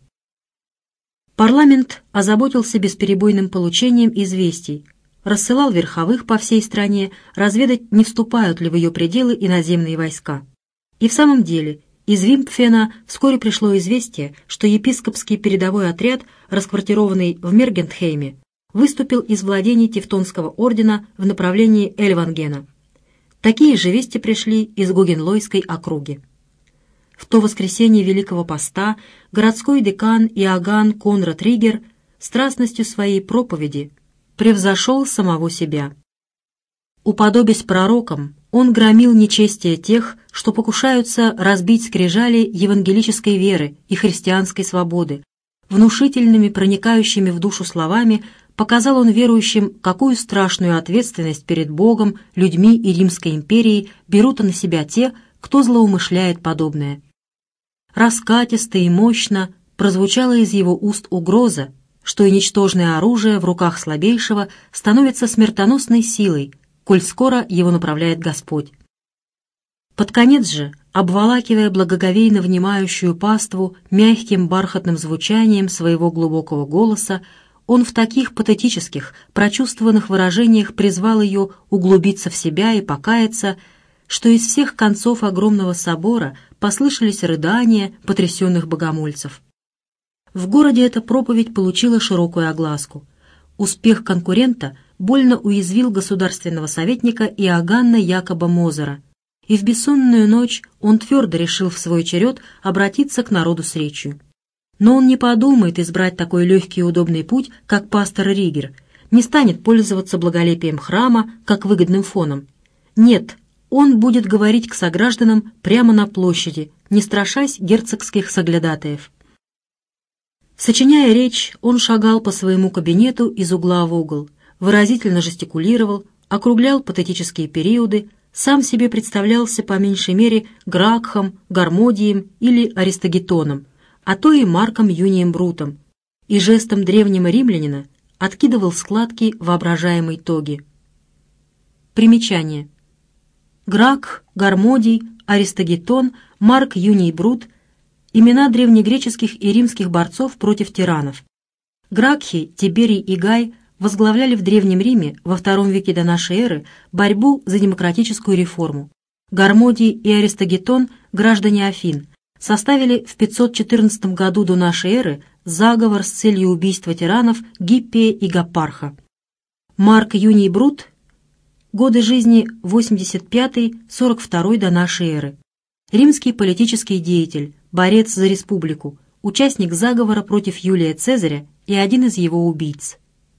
Парламент озаботился бесперебойным получением известий, рассылал верховых по всей стране разведать, не вступают ли в ее пределы иноземные войска. И в самом деле из Вимпфена вскоре пришло известие, что епископский передовой отряд, расквартированный в Мергентхейме, выступил из владений Тевтонского ордена в направлении Эльвангена. Такие же вести пришли из Гогенлойской округи. В то воскресенье Великого Поста городской декан Иоганн Конрад Ригер страстностью своей проповеди превзошел самого себя. Уподобясь пророкам, он громил нечестие тех, что покушаются разбить скрижали евангелической веры и христианской свободы. Внушительными, проникающими в душу словами показал он верующим, какую страшную ответственность перед Богом, людьми и Римской империей берут на себя те, кто злоумышляет подобное. Раскатисто и мощно прозвучала из его уст угроза, что и ничтожное оружие в руках слабейшего становится смертоносной силой, коль скоро его направляет Господь. Под конец же, обволакивая благоговейно внимающую паству мягким бархатным звучанием своего глубокого голоса, он в таких патетических, прочувствованных выражениях призвал ее углубиться в себя и покаяться, что из всех концов огромного собора послышались рыдания потрясенных богомольцев. В городе эта проповедь получила широкую огласку. Успех конкурента больно уязвил государственного советника Иоганна Якоба Мозера, и в бессонную ночь он твердо решил в свой черед обратиться к народу с речью. Но он не подумает избрать такой легкий и удобный путь, как пастор Ригер, не станет пользоваться благолепием храма, как выгодным фоном. Нет, он будет говорить к согражданам прямо на площади, не страшась герцогских соглядатаев. Сочиняя речь, он шагал по своему кабинету из угла в угол, выразительно жестикулировал, округлял патетические периоды, сам себе представлялся по меньшей мере Гракхом, Гармодием или Аристогетоном, а то и Марком Юнием Брутом, и жестом древнего римлянина откидывал складки воображаемой тоги. Примечание. Грак, Гармодий, Аристогетон, Марк Юний Брут – имена древнегреческих и римских борцов против тиранов. Гракхи, Тиберий и Гай возглавляли в Древнем Риме во втором веке до нашей эры борьбу за демократическую реформу. Гармодий и Аристогетон, граждане Афин, составили в пятьсот четырнадцатом году до нашей эры заговор с целью убийства тиранов Гиппия и Гапарха. Марк Юний Брут, годы жизни восемьдесят пятый — сорок второй до нашей эры. Римский политический деятель, борец за республику, участник заговора против Юлия Цезаря и один из его убийц.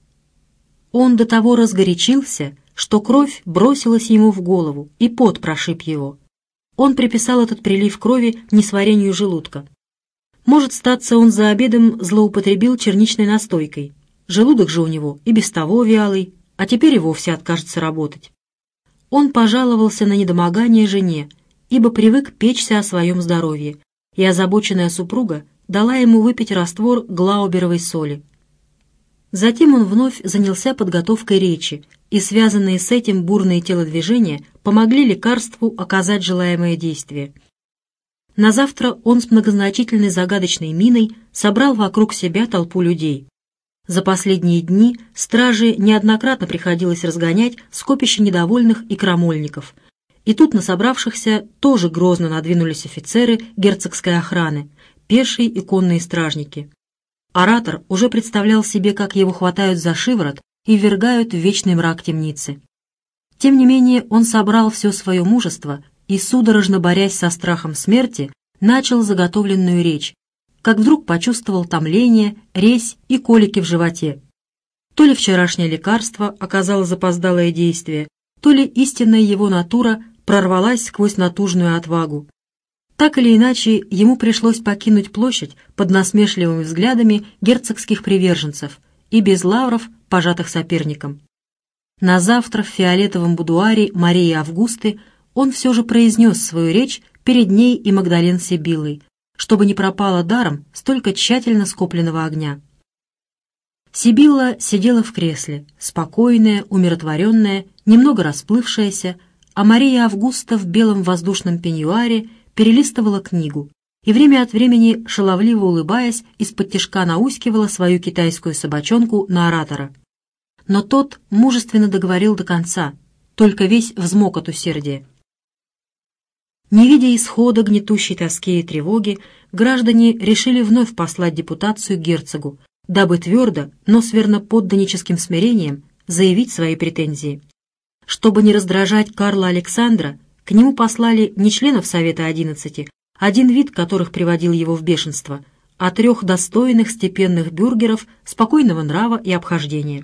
Он до того разгорячился, что кровь бросилась ему в голову, и пот прошиб его. Он приписал этот прилив крови несварению желудка. Может, статься, он за обедом злоупотребил черничной настойкой. Желудок же у него и без того вялый, а теперь и вовсе откажется работать. Он пожаловался на недомогание жене, ибо привык печься о своем здоровье, и озабоченная супруга дала ему выпить раствор глауберовой соли. Затем он вновь занялся подготовкой речи, и связанные с этим бурные телодвижения помогли лекарству оказать желаемое действие. На завтра он с многозначительной загадочной миной собрал вокруг себя толпу людей. За последние дни страже неоднократно приходилось разгонять скопище недовольных и крамольников. И тут на собравшихся тоже грозно надвинулись офицеры герцогской охраны, пешие и конные стражники. Оратор уже представлял себе, как его хватают за шиворот и ввергают в вечный мрак темницы. Тем не менее он собрал все свое мужество и, судорожно борясь со страхом смерти, начал заготовленную речь, как вдруг почувствовал томление, резь и колики в животе. То ли вчерашнее лекарство оказало запоздалое действие, то ли истинная его натура прорвалась сквозь натужную отвагу. Так или иначе, ему пришлось покинуть площадь под насмешливыми взглядами герцогских приверженцев и без лавров, пожатых соперником. На завтра в фиолетовом будуаре Марии Августы он все же произнес свою речь перед ней и Магдален Сибиллой, чтобы не пропало даром столько тщательно скопленного огня. Сибилла сидела в кресле, спокойная, умиротворенная, немного расплывшаяся, а Мария Августа в белом воздушном пеньюаре перелистывала книгу и время от времени, шаловливо улыбаясь, из-под тишка наускивала свою китайскую собачонку на оратора. Но тот мужественно договорил до конца, только весь взмок от усердия. Не видя исхода гнетущей тоски и тревоги, граждане решили вновь послать депутацию к герцогу, дабы твердо, но с верноподданническим смирением заявить свои претензии. Чтобы не раздражать Карла Александра, к нему послали не членов Совета одиннадцати, один вид которых приводил его в бешенство, а трех достойных степенных бюргеров спокойного нрава и обхождения.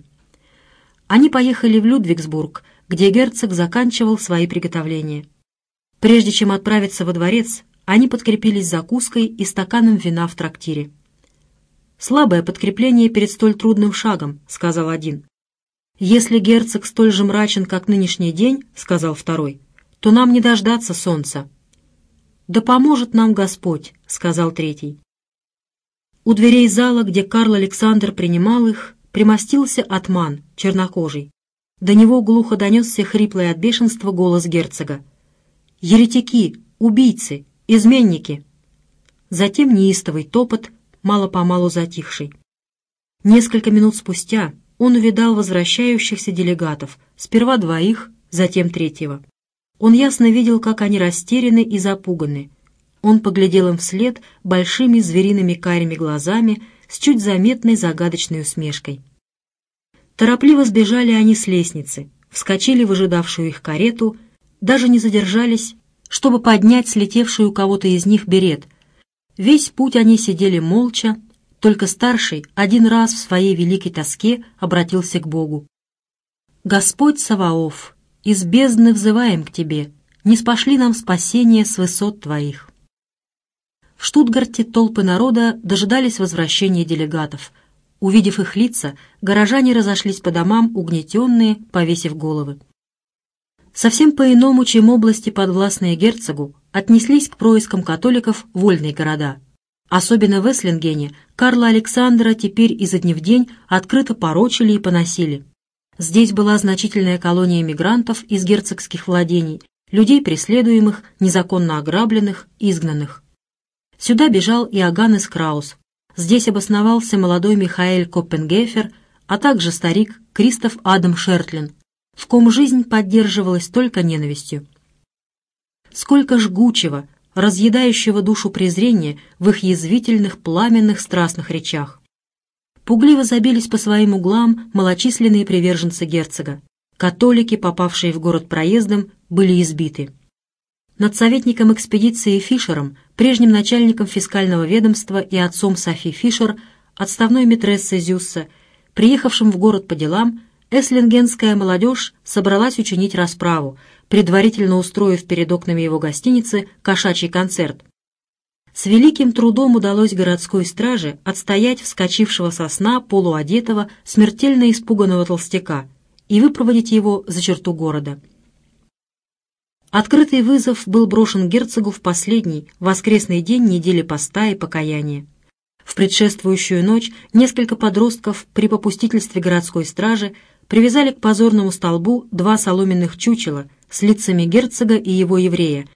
Они поехали в Людвигсбург, где герцог заканчивал свои приготовления. Прежде чем отправиться во дворец, они подкрепились закуской и стаканом вина в трактире. «Слабое подкрепление перед столь трудным шагом», — сказал один. «Если герцог столь же мрачен, как нынешний день», — сказал второй, — «то нам не дождаться солнца». «Да поможет нам Господь», — сказал третий. У дверей зала, где Карл Александр принимал их, примостился атман, чернокожий. До него глухо донесся хриплый от бешенства голос герцога. «Еретики! Убийцы! Изменники!» Затем неистовый топот, мало-помалу затихший. Несколько минут спустя он увидал возвращающихся делегатов, сперва двоих, затем третьего. Он ясно видел, как они растеряны и запуганы. Он поглядел им вслед большими звериными карими глазами с чуть заметной загадочной усмешкой. Торопливо сбежали они с лестницы, вскочили в ожидавшую их карету, даже не задержались, чтобы поднять слетевший у кого-то из них берет. Весь путь они сидели молча, только старший один раз в своей великой тоске обратился к Богу. «Господь Саваоф, из бездны взываем к Тебе, не спошли нам спасение с высот Твоих». В Штутгарте толпы народа дожидались возвращения делегатов. Увидев их лица, горожане разошлись по домам, угнетенные, повесив головы. Совсем по-иному, чем области, подвластные герцогу, отнеслись к проискам католиков вольные города. Особенно в Эслингене Карла Александра теперь изо дня в день открыто порочили и поносили. Здесь была значительная колония мигрантов из герцогских владений, людей преследуемых, незаконно ограбленных, изгнанных. Сюда бежал и Иоганнес Краус. Здесь обосновался молодой Михаэль Коппенгефер, а также старик Кристоф Адам Шертлин, в ком жизнь поддерживалась только ненавистью. Сколько жгучего, разъедающего душу презрения в их язвительных, пламенных, страстных речах. Пугливо забились по своим углам малочисленные приверженцы герцога. Католики, попавшие в город проездом, были избиты. Над советником экспедиции Фишером, прежним начальником фискального ведомства и отцом Софи Фишер, отставной митрессой Зюсса, приехавшим в город по делам, эслингенская молодежь собралась учинить расправу, предварительно устроив перед окнами его гостиницы кошачий концерт. С великим трудом удалось городской страже отстоять вскочившего со сна полуодетого, смертельно испуганного толстяка и выпроводить его за черту города. Открытый вызов был брошен герцогу в последний, воскресный день недели поста и покаяния. В предшествующую ночь несколько подростков при попустительстве городской стражи привязали к позорному столбу два соломенных чучела с лицами герцога и его еврея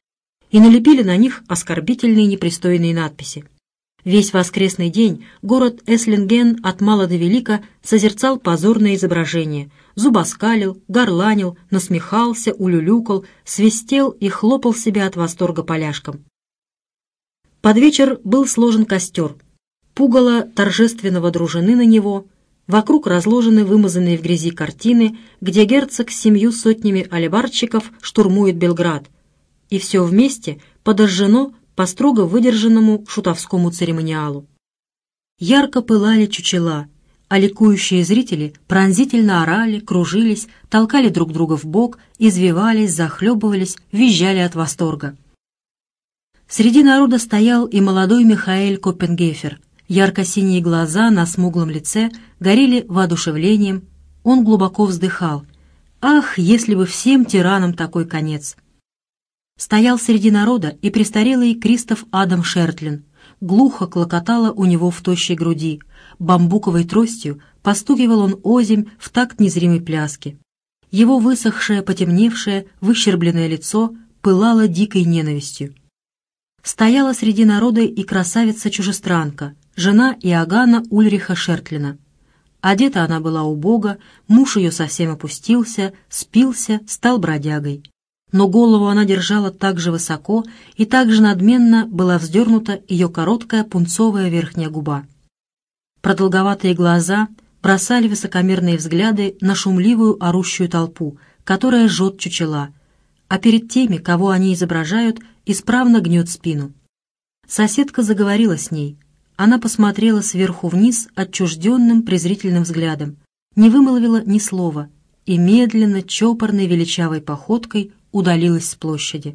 и налепили на них оскорбительные непристойные надписи. Весь воскресный день город Эслинген от мала до велика созерцал позорное изображение, зубоскалил, горланил, насмехался, улюлюкал, свистел и хлопал себя от восторга поляшком. Под вечер был сложен костер, пугало торжественно водружены на него, вокруг разложены вымазанные в грязи картины, где герцог с семью сотнями алебардщиков штурмует Белград, и все вместе подожжено по строго выдержанному шутовскому церемониалу. Ярко пылали чучела, а ликующие зрители пронзительно орали, кружились, толкали друг друга в бок, извивались, захлебывались, визжали от восторга. Среди народа стоял и молодой Михаэль Коппенгефер. Ярко-синие глаза на смуглом лице горели воодушевлением. Он глубоко вздыхал. «Ах, если бы всем тиранам такой конец!» Стоял среди народа и престарелый Кристоф Адам Шертлин. Глухо клокотало у него в тощей груди. Бамбуковой тростью постукивал он озимь в такт незримой пляски. Его высохшее, потемневшее, выщербленное лицо пылало дикой ненавистью. Стояла среди народа и красавица-чужестранка, жена Иоганна Ульриха Шертлина. Одета она была убого, муж ее совсем опустился, спился, стал бродягой. Но голову она держала так же высоко, и так же надменно была вздернута ее короткая пунцовая верхняя губа. Продолговатые глаза бросали высокомерные взгляды на шумливую орущую толпу, которая жжет чучела, а перед теми, кого они изображают, исправно гнет спину. Соседка заговорила с ней. Она посмотрела сверху вниз отчужденным презрительным взглядом, не вымолвила ни слова и медленно, чопорной величавой походкой удалилась с площади.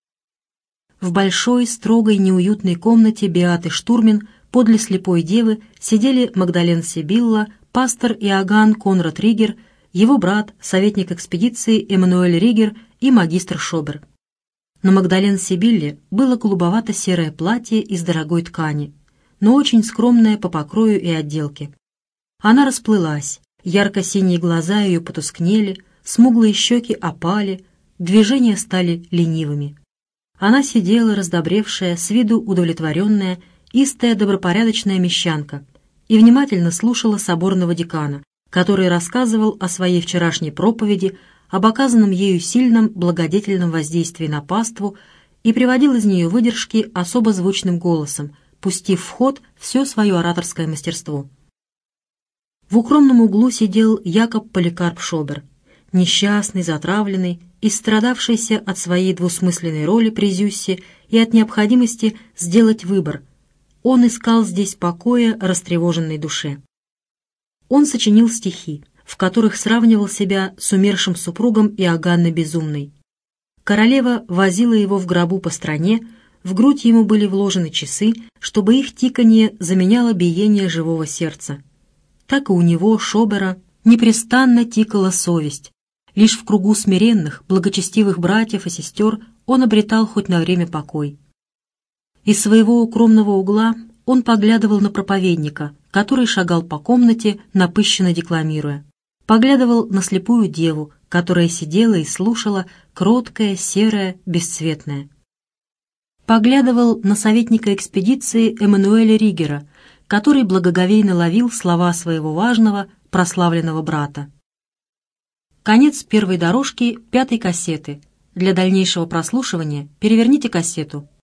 В большой, строгой, неуютной комнате Беаты Штурмин подле слепой девы сидели Магдален Сибилла, пастор Иоганн Конрад Ригер, его брат, советник экспедиции Эммануэль Ригер и магистр Шобер. На Магдален Сибилле было голубовато-серое платье из дорогой ткани, но очень скромное по покрою и отделке. Она расплылась, ярко-синие глаза ее потускнели, смуглые щеки опали, движения стали ленивыми. Она сидела, раздобревшая, с виду удовлетворенная, истая добропорядочная мещанка, и внимательно слушала соборного декана, который рассказывал о своей вчерашней проповеди, об оказанном ею сильном благодетельном воздействии на паству и приводил из нее выдержки особо звучным голосом, пустив в ход все свое ораторское мастерство. В укромном углу сидел Якоб Поликарп Шобер, несчастный, затравленный, истрадавшийся от своей двусмысленной роли при Зюссе и от необходимости сделать выбор. Он искал здесь покоя растревоженной душе. Он сочинил стихи, в которых сравнивал себя с умершим супругом Иоганны Безумной. Королева возила его в гробу по стране, в грудь ему были вложены часы, чтобы их тиканье заменяло биение живого сердца. Так и у него, Шобера, непрестанно тикала совесть. Лишь в кругу смиренных, благочестивых братьев и сестер он обретал хоть на время покой. Из своего укромного угла он поглядывал на проповедника, который шагал по комнате, напыщенно декламируя. Поглядывал на слепую деву, которая сидела и слушала, кроткая, серая, бесцветная. Поглядывал на советника экспедиции Эммануэля Ригера, который благоговейно ловил слова своего важного, прославленного брата. Конец первой дорожки пятой кассеты. Для дальнейшего прослушивания переверните кассету.